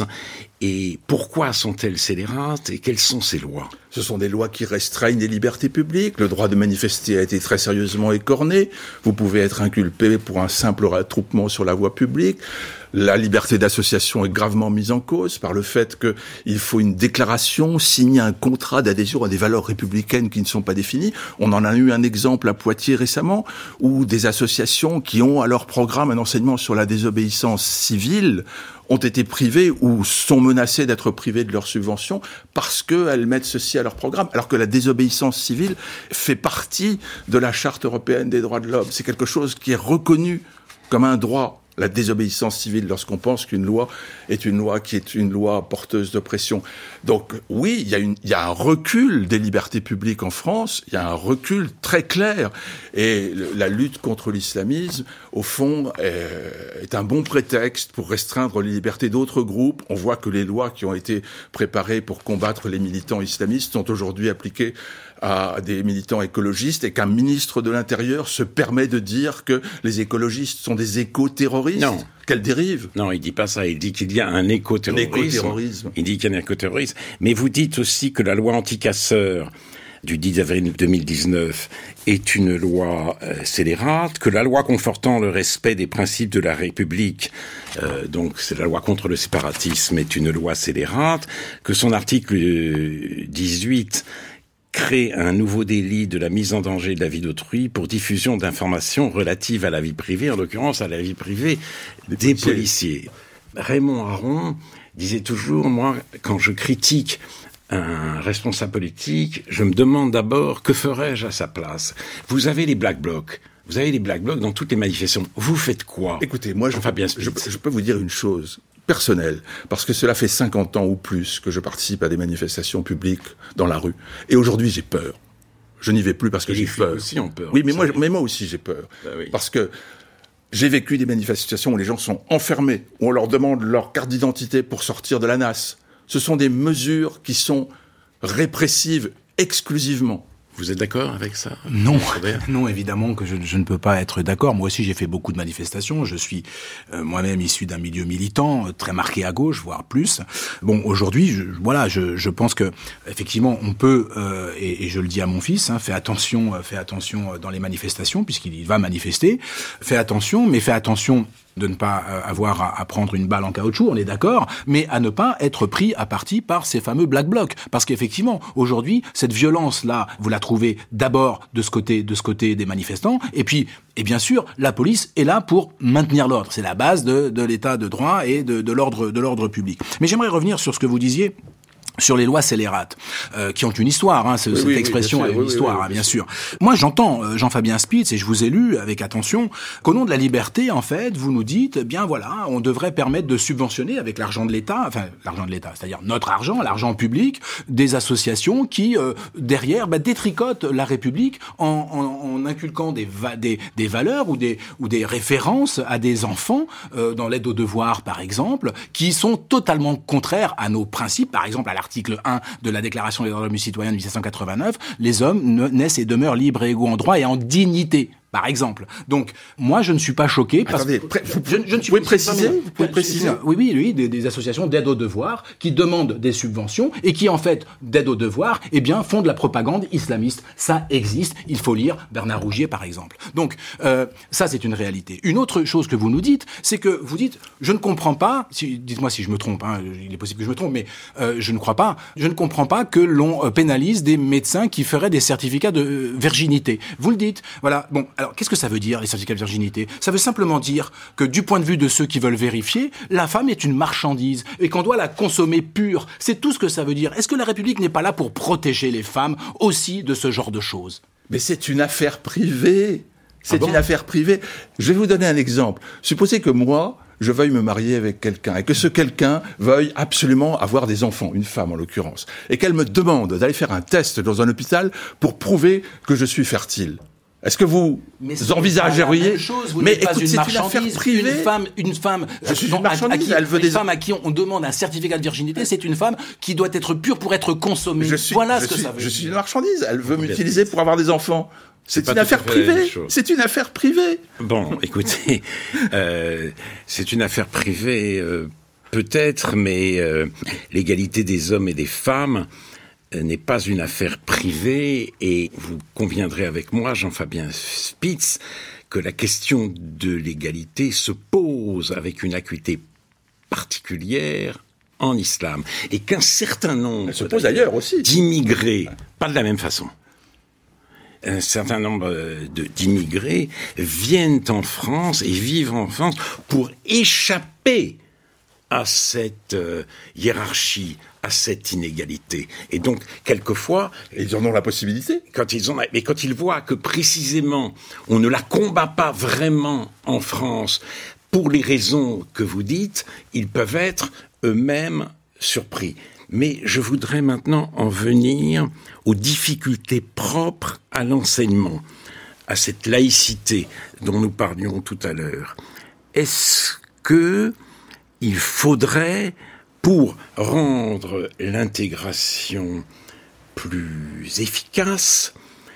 Et pourquoi sont-elles scélérates et quelles sont ces lois? Ce sont des lois qui restreignent les libertés publiques. Le droit de manifester a été très sérieusement écorné. Vous pouvez être inculpé pour un simple attroupement sur la voie publique. La liberté d'association est gravement mise en cause par le fait qu'il faut une déclaration, signer un contrat d'adhésion à des valeurs républicaines qui ne sont pas définies. On en a eu un exemple à Poitiers récemment, où des associations qui ont à leur programme un enseignement sur la désobéissance civile ont été privées ou sont menacées d'être privées de leurs subventions parce qu'elles mettent ceci à leur programme, alors que la désobéissance civile fait partie de la Charte européenne des droits de l'homme. C'est quelque chose qui est reconnu comme un droit, la désobéissance civile, lorsqu'on pense qu'une loi est une loi qui est une loi porteuse d'oppression. Donc oui, il y a une, il y a un recul des libertés publiques en France, il y a un recul très clair. Et le, la lutte contre l'islamisme, au fond, est, est un bon prétexte pour restreindre les libertés d'autres groupes. On voit que les lois qui ont été préparées pour combattre les militants islamistes sont aujourd'hui appliquées à des militants écologistes, et qu'un ministre de l'Intérieur se permet de dire que les écologistes sont des éco-terroristes. Non. Quelle dérive! Non, il dit pas ça. Il dit qu'il y a un éco-terrorisme. Un éco-terrorisme. Il dit qu'il y a un éco-terrorisme. Mais vous dites aussi que la loi anti-casseurs du dix avril deux mille dix-neuf est une loi euh, scélérate, que la loi confortant le respect des principes de la République, euh, donc c'est la loi contre le séparatisme, est une loi scélérate, que son article dix-huit crée un nouveau délit de la mise en danger de la vie d'autrui pour diffusion d'informations relatives à la vie privée, en l'occurrence à la vie privée des, des policiers. policiers. Raymond Aron disait toujours, moi, quand je critique un responsable politique, je me demande d'abord que ferais-je à sa place. Vous avez les Black Blocs. Vous avez les Black Blocs dans toutes les manifestations. Vous faites quoi? Écoutez, moi, je, Fabien je, je peux vous dire une chose personnelle, parce que cela fait cinquante ans ou plus que je participe à des manifestations publiques dans la rue. Et aujourd'hui, j'ai peur. Je n'y vais plus parce que j'ai peur. Aussi ont peur. Oui, mais moi, mais moi aussi, j'ai peur. Bah oui. Parce que j'ai vécu des manifestations où les gens sont enfermés, où on leur demande leur carte d'identité pour sortir de la N A S. Ce sont des mesures qui sont répressives exclusivement. Vous êtes d'accord avec ça? Non, non, évidemment que je, je ne peux pas être d'accord. Moi aussi, j'ai fait beaucoup de manifestations. Je suis euh, moi-même issu d'un milieu militant, euh, très marqué à gauche, voire plus. Bon, aujourd'hui, je, voilà, je, je pense que effectivement, on peut, euh, et, et je le dis à mon fils, hein, fais attention, euh, fais attention dans les manifestations, puisqu'il va manifester. Fais attention, mais fais attention de ne pas avoir à, à prendre une balle en caoutchouc, on est d'accord, mais à ne pas être pris à partie par ces fameux Black Blocs. Parce qu'effectivement, aujourd'hui, cette violence-là, vous la trouvez d'abord de ce côté, de ce côté des manifestants, et puis, et bien sûr, la police est là pour maintenir l'ordre. C'est la base de, de l'état de droit et de, de l'ordre, de l'ordre public. Mais j'aimerais revenir sur ce que vous disiez sur les lois scélérates, euh, qui ont une histoire, hein, ce, oui, cette oui, expression a une oui, histoire, oui, oui, hein, bien sûr. Moi, j'entends euh, Jean-Fabien Spitz, et je vous ai lu avec attention, qu'au nom de la liberté, en fait, vous nous dites, eh bien voilà, on devrait permettre de subventionner avec l'argent de l'État, enfin, l'argent de l'État, c'est-à-dire notre argent, l'argent public, des associations qui, euh, derrière, bah, détricotent la République en, en, en inculquant des, va- des, des valeurs ou des, ou des références à des enfants, euh, dans l'aide aux devoirs, par exemple, qui sont totalement contraires à nos principes, par exemple, à la Article un de la Déclaration des droits de l'homme et du citoyen de dix-sept cent quatre-vingt-neuf, les hommes naissent et demeurent libres et égaux en droit et en dignité, par exemple. Donc, moi, je ne suis pas choqué parce Attendez, que... pré- vous, je, je ne suis pouvez préciser, vous pouvez préciser Oui, oui, oui, des, des associations d'aide aux devoirs qui demandent des subventions et qui, en fait, d'aide aux devoirs, eh bien, font de la propagande islamiste. Ça existe. Il faut lire Bernard Rougier, par exemple. Donc, euh, ça, c'est une réalité. Une autre chose que vous nous dites, c'est que vous dites, je ne comprends pas, si, dites-moi si je me trompe, hein, il est possible que je me trompe, mais euh, je ne crois pas, je ne comprends pas que l'on pénalise des médecins qui feraient des certificats de virginité. Vous le dites. Voilà. Bon, alors, qu'est-ce que ça veut dire, les certificats de virginité? Ça veut simplement dire que, du point de vue de ceux qui veulent vérifier, la femme est une marchandise et qu'on doit la consommer pure. C'est tout ce que ça veut dire. Est-ce que la République n'est pas là pour protéger les femmes aussi de ce genre de choses? Mais c'est une affaire privée. C'est Ah bon? une affaire privée. Je vais vous donner un exemple. Supposez que moi, je veuille me marier avec quelqu'un et que ce quelqu'un veuille absolument avoir des enfants, une femme en l'occurrence, et qu'elle me demande d'aller faire un test dans un hôpital pour prouver que je vous fertile. Est-ce que vous mais envisageriez chose, vous mais n'êtes pas écoute, une c'est marchandise, une affaire privée. Une femme, une femme, je suis dont, une marchandise. À, à qui, elle veut une des femme à qui on, on demande un certificat de virginité, c'est une femme qui doit être pure pour être consommée. Je suis, voilà je ce que suis, ça veut je dire. suis une marchandise. Elle veut m'utiliser pour avoir des enfants. C'est, c'est une affaire privée. C'est une affaire privée. Bon, écoutez, euh, c'est une affaire privée, euh, peut-être, mais euh, l'égalité des hommes et des femmes n'est pas une affaire privée, et vous conviendrez avec moi, Jean-Fabien Spitz, que la question de l'égalité se pose avec une acuité particulière en islam, et qu'un certain nombre Elle se pose ailleurs aussi. d'immigrés, pas de la même façon, un certain nombre de, d'immigrés viennent en France et vivent en France pour échapper à cette euh, hiérarchie, à cette inégalité. Et donc, quelquefois... Et ils en ont la possibilité. Quand ils ont, mais quand ils voient que, précisément, on ne la combat pas vraiment en France pour les raisons que vous dites, ils peuvent être eux-mêmes surpris. Mais je voudrais maintenant en venir aux difficultés propres à l'enseignement, à cette laïcité dont nous parlions tout à l'heure. Est-ce que il faudrait, pour rendre l'intégration plus efficace,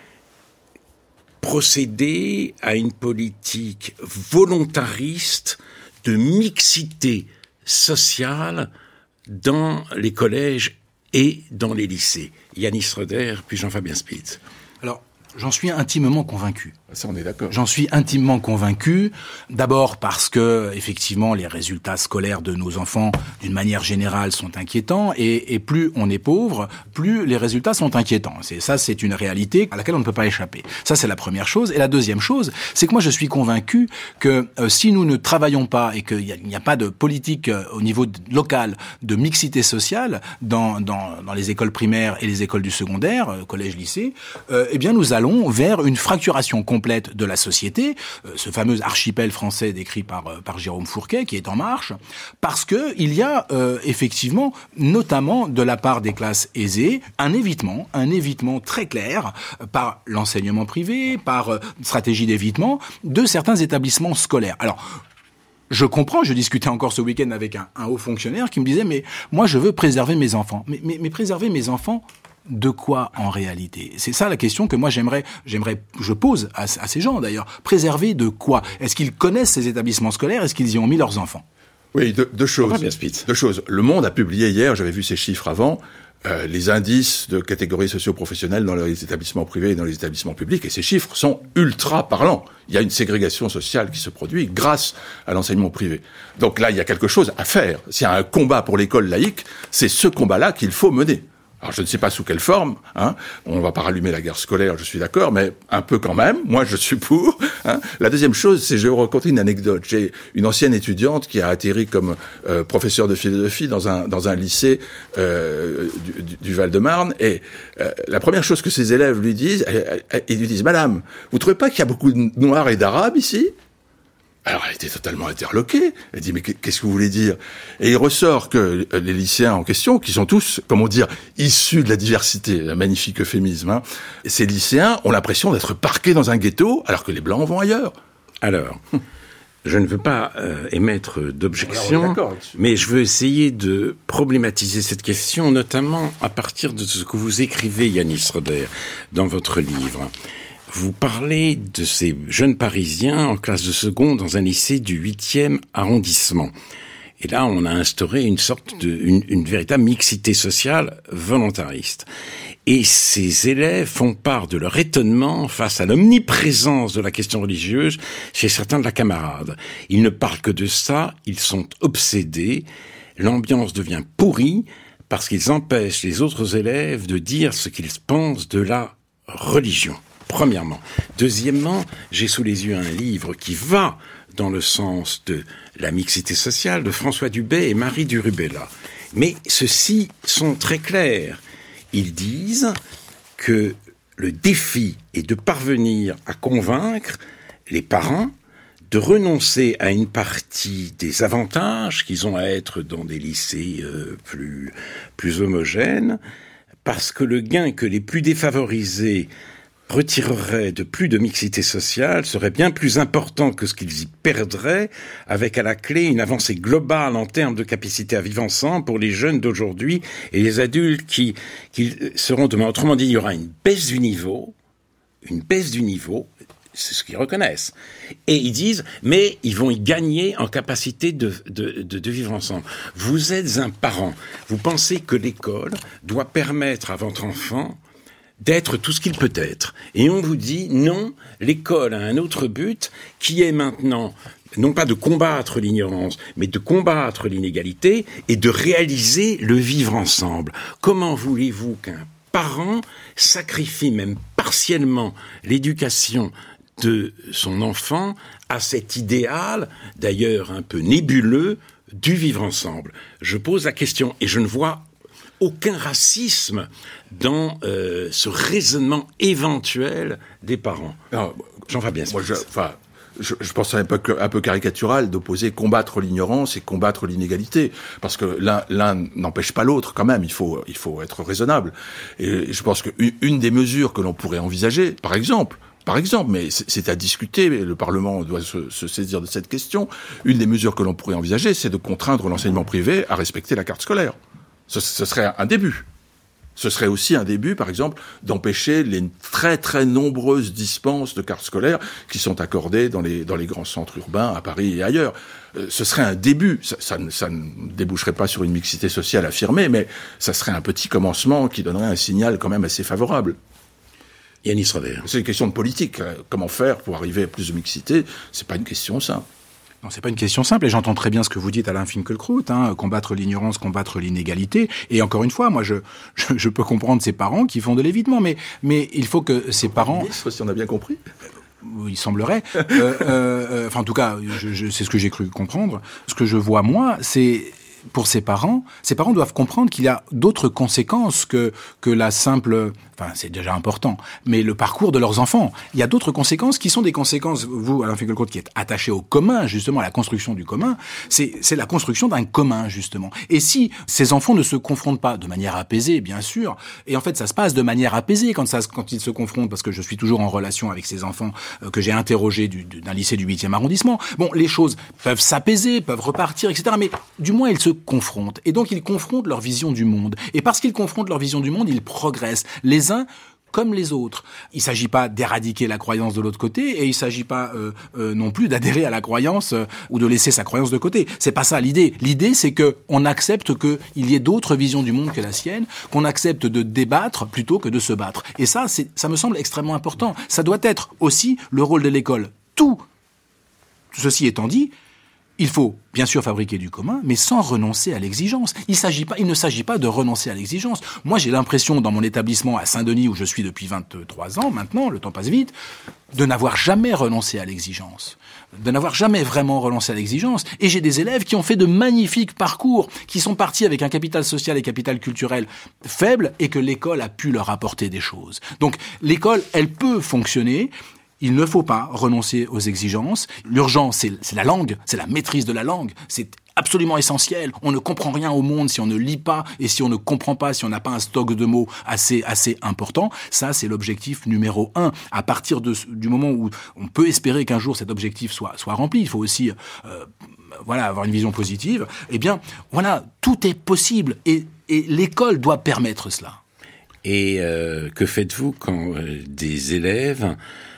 procéder à une politique volontariste de mixité sociale dans les collèges et dans les lycées? Yanis Roeder, puis Jean-Fabien Spitz. Alors, j'en suis intimement convaincu. Ça, on est d'accord. J'en suis intimement convaincu. D'abord parce que, effectivement, les résultats scolaires de nos enfants, d'une manière générale, sont inquiétants. Et, et plus on est pauvre, plus les résultats sont inquiétants. C'est, ça, c'est une réalité à laquelle on ne peut pas échapper. Ça, c'est la première chose. Et la deuxième chose, c'est que moi, je suis convaincu que euh, si nous ne travaillons pas et qu'il n'y a, a pas de politique euh, au niveau de, local de mixité sociale dans, dans, dans les écoles primaires et les écoles du secondaire, euh, collège, lycée, euh, eh bien, nous allons vers une fracturation complète de la société, euh, ce fameux archipel français décrit par euh, par Jérôme Fourquet qui est en marche, parce que il y a euh, effectivement, notamment de la part des classes aisées, un évitement, un évitement très clair euh, par l'enseignement privé, par euh, stratégie d'évitement de certains établissements scolaires. Alors, je comprends, je discutais encore ce week-end avec un, un haut fonctionnaire qui me disait « mais moi je veux préserver mes enfants ». Mais, mais, mais préserver mes enfants de quoi en réalité? C'est ça la question que moi j'aimerais, j'aimerais, je pose à, à ces gens d'ailleurs. Préserver de quoi? Est-ce qu'ils connaissent ces établissements scolaires? Est-ce qu'ils y ont mis leurs enfants? Oui, deux, deux choses. Deux choses. Le Monde a publié hier, j'avais vu ces chiffres avant, euh, les indices de catégories socio-professionnelles dans les établissements privés et dans les établissements publics, et ces chiffres sont ultra parlants. Il y a une ségrégation sociale qui se produit grâce à l'enseignement privé. Donc là, il y a quelque chose à faire. S'il y a un combat pour l'école laïque, c'est ce combat-là qu'il faut mener. Alors je ne sais pas sous quelle forme, hein. On va pas rallumer la guerre scolaire, je suis d'accord, mais un peu quand même. Moi, je suis pour. Hein. La deuxième chose, c'est je vais vous raconter une anecdote. J'ai une ancienne étudiante qui a atterri comme euh, professeur de philosophie dans un dans un lycée euh, du, du Val-de-Marne, et euh, la première chose que ses élèves lui disent, elle, elle, ils lui disent: Madame, vous trouvez pas qu'il y a beaucoup de Noirs et d'Arabes ici? Alors, elle était totalement interloquée. Elle dit, mais qu'est-ce que vous voulez dire? Et il ressort que les lycéens en question, qui sont tous, comment dire, issus de la diversité, un magnifique euphémisme, hein, ces lycéens ont l'impression d'être parqués dans un ghetto, alors que les Blancs vont ailleurs. Alors, je ne veux pas euh, émettre d'objection, mais je veux essayer de problématiser cette question, notamment à partir de ce que vous écrivez, Yanis Roeder, dans votre livre. Vous parlez de ces jeunes Parisiens en classe de seconde dans un lycée du huitième arrondissement. Et là, on a instauré une sorte de, une, une véritable mixité sociale volontariste. Et ces élèves font part de leur étonnement face à l'omniprésence de la question religieuse chez certains de la camarade. Ils ne parlent que de ça, ils sont obsédés, l'ambiance devient pourrie parce qu'ils empêchent les autres élèves de dire ce qu'ils pensent de la religion. Premièrement. Deuxièmement, j'ai sous les yeux un livre qui va dans le sens de la mixité sociale de François Dubay et Marie Durubella. Mais ceux-ci sont très clairs. Ils disent que le défi est de parvenir à convaincre les parents de renoncer à une partie des avantages qu'ils ont à être dans des lycées euh, plus, plus homogènes, parce que le gain que les plus défavorisés retirerait de plus de mixité sociale serait bien plus important que ce qu'ils y perdraient, avec à la clé une avancée globale en termes de capacité à vivre ensemble pour les jeunes d'aujourd'hui et les adultes qui, qui seront demain. Autrement dit, il y aura une baisse du niveau, une baisse du niveau, c'est ce qu'ils reconnaissent. Et ils disent, mais ils vont y gagner en capacité de, de, de, de vivre ensemble. Vous êtes un parent, vous pensez que l'école doit permettre à votre enfant d'être tout ce qu'il peut être. Et on vous dit, non, l'école a un autre but, qui est maintenant, non pas de combattre l'ignorance, mais de combattre l'inégalité et de réaliser le vivre ensemble. Comment voulez-vous qu'un parent sacrifie même partiellement l'éducation de son enfant à cet idéal, d'ailleurs un peu nébuleux, du vivre ensemble? Je pose la question, et je ne vois aucun racisme dans euh, ce raisonnement éventuel des parents. Non, Jean-Fabien Spitz. Moi, je, enfin, je, je pense un peu, un peu caricatural d'opposer combattre l'ignorance et combattre l'inégalité, parce que l'un, l'un n'empêche pas l'autre quand même. Il faut, il faut être raisonnable. Et je pense qu'une une des mesures que l'on pourrait envisager, par exemple, par exemple, mais c'est, c'est à discuter, le Parlement doit se, se saisir de cette question. Une des mesures que l'on pourrait envisager, c'est de contraindre l'enseignement privé à respecter la carte scolaire. Ce, ce serait un début. Ce serait aussi un début, par exemple, d'empêcher les très très nombreuses dispenses de cartes scolaires qui sont accordées dans les dans les grands centres urbains, à Paris et ailleurs. Euh, ce serait un début. Ça, ça, ça ne déboucherait pas sur une mixité sociale affirmée, mais ça serait un petit commencement qui donnerait un signal quand même assez favorable. Yanis Roder. C'est une question de politique. Comment faire pour arriver à plus de mixité ? C'est pas une question simple. Non, c'est pas une question simple, et j'entends très bien ce que vous dites, Alain Finkielkraut, hein, combattre l'ignorance, combattre l'inégalité. Et encore une fois, moi, je, je, je peux comprendre ces parents qui font de l'évitement, mais, mais il faut que ces parents... Si on a bien compris. Il semblerait. euh, euh, enfin, en tout cas, je, je, c'est ce que j'ai cru comprendre. Ce que je vois, moi, c'est... Pour ces parents, ces parents doivent comprendre qu'il y a d'autres conséquences que que la simple, enfin c'est déjà important, mais le parcours de leurs enfants. Il y a d'autres conséquences qui sont des conséquences. Vous, Alain Finkielkraut, qui êtes attaché au commun, justement à la construction du commun, c'est c'est la construction d'un commun justement. Et si ces enfants ne se confrontent pas de manière apaisée, bien sûr, et en fait ça se passe de manière apaisée quand ça quand ils se confrontent, parce que je suis toujours en relation avec ces enfants euh, que j'ai interrogés du, du, d'un lycée du huitième arrondissement. Bon, les choses peuvent s'apaiser, peuvent repartir, et cetera. Mais du moins ils se confrontent. Et donc, ils confrontent leur vision du monde. Et parce qu'ils confrontent leur vision du monde, ils progressent. Les uns comme les autres. Il ne s'agit pas d'éradiquer la croyance de l'autre côté, et il ne s'agit pas euh, euh, non plus d'adhérer à la croyance euh, ou de laisser sa croyance de côté. C'est pas ça l'idée. L'idée, c'est que on accepte qu'il y ait d'autres visions du monde que la sienne, qu'on accepte de débattre plutôt que de se battre. Et ça, c'est, ça me semble extrêmement important. Ça doit être aussi le rôle de l'école. Tout ceci étant dit, il faut bien sûr fabriquer du commun, mais sans renoncer à l'exigence. Il s'agit pas, il ne s'agit pas de renoncer à l'exigence. Moi, j'ai l'impression, dans mon établissement à Saint-Denis, où je suis depuis vingt-trois ans maintenant, le temps passe vite, de n'avoir jamais renoncé à l'exigence. De n'avoir jamais vraiment renoncé à l'exigence. Et j'ai des élèves qui ont fait de magnifiques parcours, qui sont partis avec un capital social et capital culturel faible, et que l'école a pu leur apporter des choses. Donc, l'école, elle peut fonctionner. Il ne faut pas renoncer aux exigences. L'urgence, c'est, c'est la langue, c'est la maîtrise de la langue. C'est absolument essentiel. On ne comprend rien au monde si on ne lit pas et si on ne comprend pas, si on n'a pas un stock de mots assez assez important. Ça, c'est l'objectif numéro un. À partir de, du moment où on peut espérer qu'un jour cet objectif soit soit rempli, il faut aussi euh, voilà avoir une vision positive. Eh bien, voilà, tout est possible et, et l'école doit permettre cela. Et euh, que faites-vous quand euh, des élèves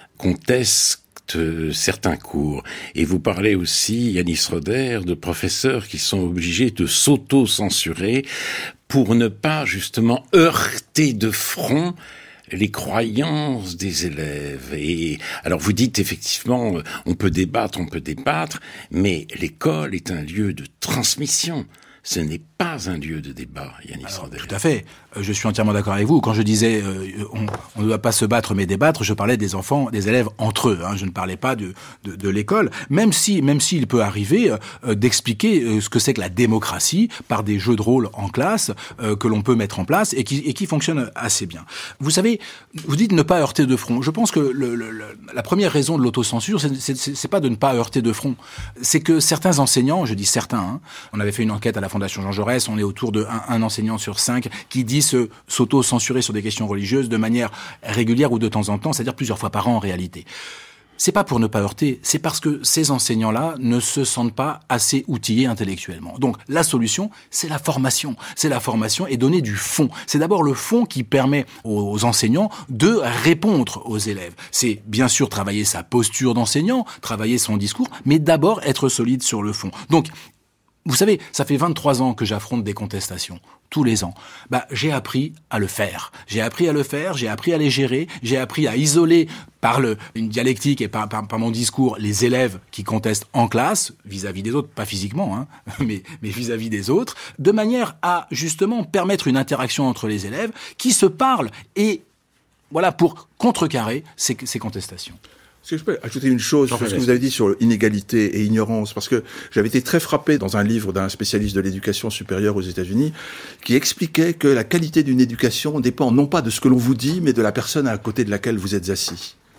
contestent certains cours? Et vous parlez aussi, Yanis Roder, de professeurs qui sont obligés de s'auto-censurer pour ne pas justement heurter de front les croyances des élèves. Et alors vous dites effectivement, on peut débattre, on peut débattre, mais l'école est un lieu de transmission. Ce n'est pas un lieu de débat, Yanis Roder. Tout à fait. Je suis entièrement d'accord avec vous. Quand je disais euh, on, on ne doit pas se battre mais débattre, je parlais des enfants, des élèves entre eux. Hein. Je ne parlais pas de, de, de l'école. Même si, même s'il peut arriver euh, d'expliquer euh, ce que c'est que la démocratie par des jeux de rôle en classe euh, que l'on peut mettre en place et qui, et qui fonctionnent assez bien. Vous savez, vous dites ne pas heurter de front. Je pense que le, le, le, la première raison de l'autocensure, c'est, c'est, c'est pas de ne pas heurter de front. C'est que certains enseignants, je dis certains, hein, on avait fait une enquête à la Fondation Jean Jaurès, on est autour de un, un enseignant sur cinq qui dit se, s'auto-censurer sur des questions religieuses de manière régulière ou de temps en temps, c'est-à-dire plusieurs fois par an en réalité. C'est pas pour ne pas heurter, c'est parce que ces enseignants-là ne se sentent pas assez outillés intellectuellement. Donc la solution, c'est la formation. C'est la formation et donner du fond. C'est d'abord le fond qui permet aux enseignants de répondre aux élèves. C'est bien sûr travailler sa posture d'enseignant, travailler son discours, mais d'abord être solide sur le fond. Donc, vous savez, ça fait vingt-trois ans que j'affronte des contestations, tous les ans. Bah, j'ai appris à le faire. J'ai appris à le faire, j'ai appris à les gérer, j'ai appris à isoler par le, une dialectique et par, par, par mon discours les élèves qui contestent en classe, vis-à-vis des autres, pas physiquement, hein, mais, mais vis-à-vis des autres, de manière à justement permettre une interaction entre les élèves qui se parlent et voilà pour contrecarrer ces, ces contestations. Est-ce que je peux ajouter une chose sur ce que vous avez dit sur inégalité et ignorance? Parce que j'avais été très frappé dans un livre d'un spécialiste de l'éducation supérieure aux États-Unis qui expliquait que la qualité d'une éducation dépend non pas de ce que l'on vous dit, mais de la personne à côté de laquelle vous êtes assis.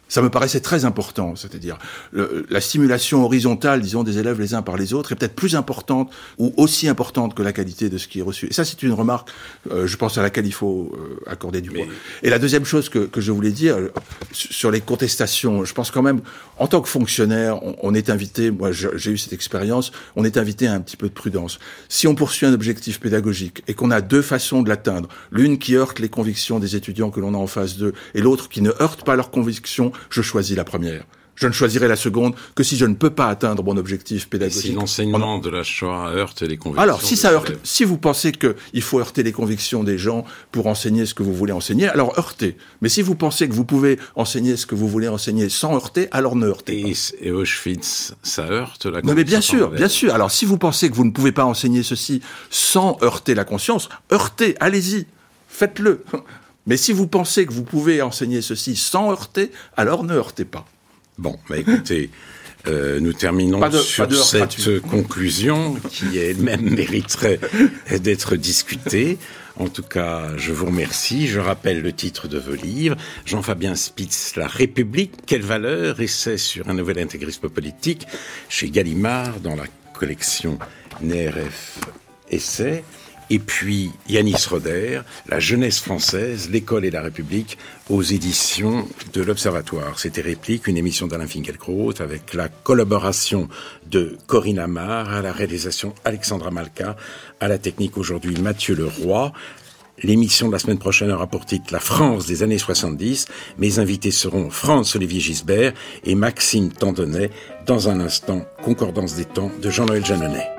Ça me paraissait très important, c'est-à-dire le, la stimulation horizontale, disons, des élèves les uns par les autres est peut-être plus importante ou aussi importante que la qualité de ce qui est reçu. Et ça, c'est une remarque, euh, je pense, à laquelle il faut euh, accorder du poids. Mais... Et la deuxième chose que, que je voulais dire, euh, sur les contestations, je pense quand même, en tant que fonctionnaire, on, on est invité, moi j'ai eu cette expérience, on est invité à un petit peu de prudence. Si on poursuit un objectif pédagogique et qu'on a deux façons de l'atteindre, l'une qui heurte les convictions des étudiants que l'on a en face d'eux et l'autre qui ne heurte pas leurs convictions, je choisis la première. Je ne choisirai la seconde que si je ne peux pas atteindre mon objectif pédagogique. Et si l'enseignement de la Shoah heurte les convictions. Alors, si ça heurte, si vous pensez qu'il faut heurter les convictions des gens pour enseigner ce que vous voulez enseigner, alors heurtez. Mais si vous pensez que vous pouvez enseigner ce que vous voulez enseigner sans heurter, alors ne heurtez pas. Et, et Auschwitz, ça heurte la conscience. Non, mais bien sûr, bien sûr. Alors, si vous pensez que vous ne pouvez pas enseigner ceci sans heurter la conscience, heurtez, allez-y, faites-le. Mais si vous pensez que vous pouvez enseigner ceci sans heurter, alors ne heurtez pas. Bon, bah écoutez, euh, nous terminons de, sur cette gratuit. conclusion qui elle-même mériterait d'être discutée. En tout cas, je vous remercie. Je rappelle le titre de vos livres. Jean-Fabien Spitz, La République, quelle valeur? Essai sur un nouvel intégrisme politique, chez Gallimard, dans la collection N R F Essai. Et puis, Yanis Roder, La jeunesse française, l'école et la République, aux éditions de l'Observatoire. C'était Réplique, une émission d'Alain Finkielkraut, avec la collaboration de Corinne Amar, à la réalisation Alexandra Malka, à la technique aujourd'hui Mathieu Leroy. L'émission de la semaine prochaine aura pour titre La France des années soixante-dix. Mes invités seront Franz-Olivier Gisbert et Maxime Tandonnet. Dans un instant, Concordance des temps de Jean-Noël Jeannonnet.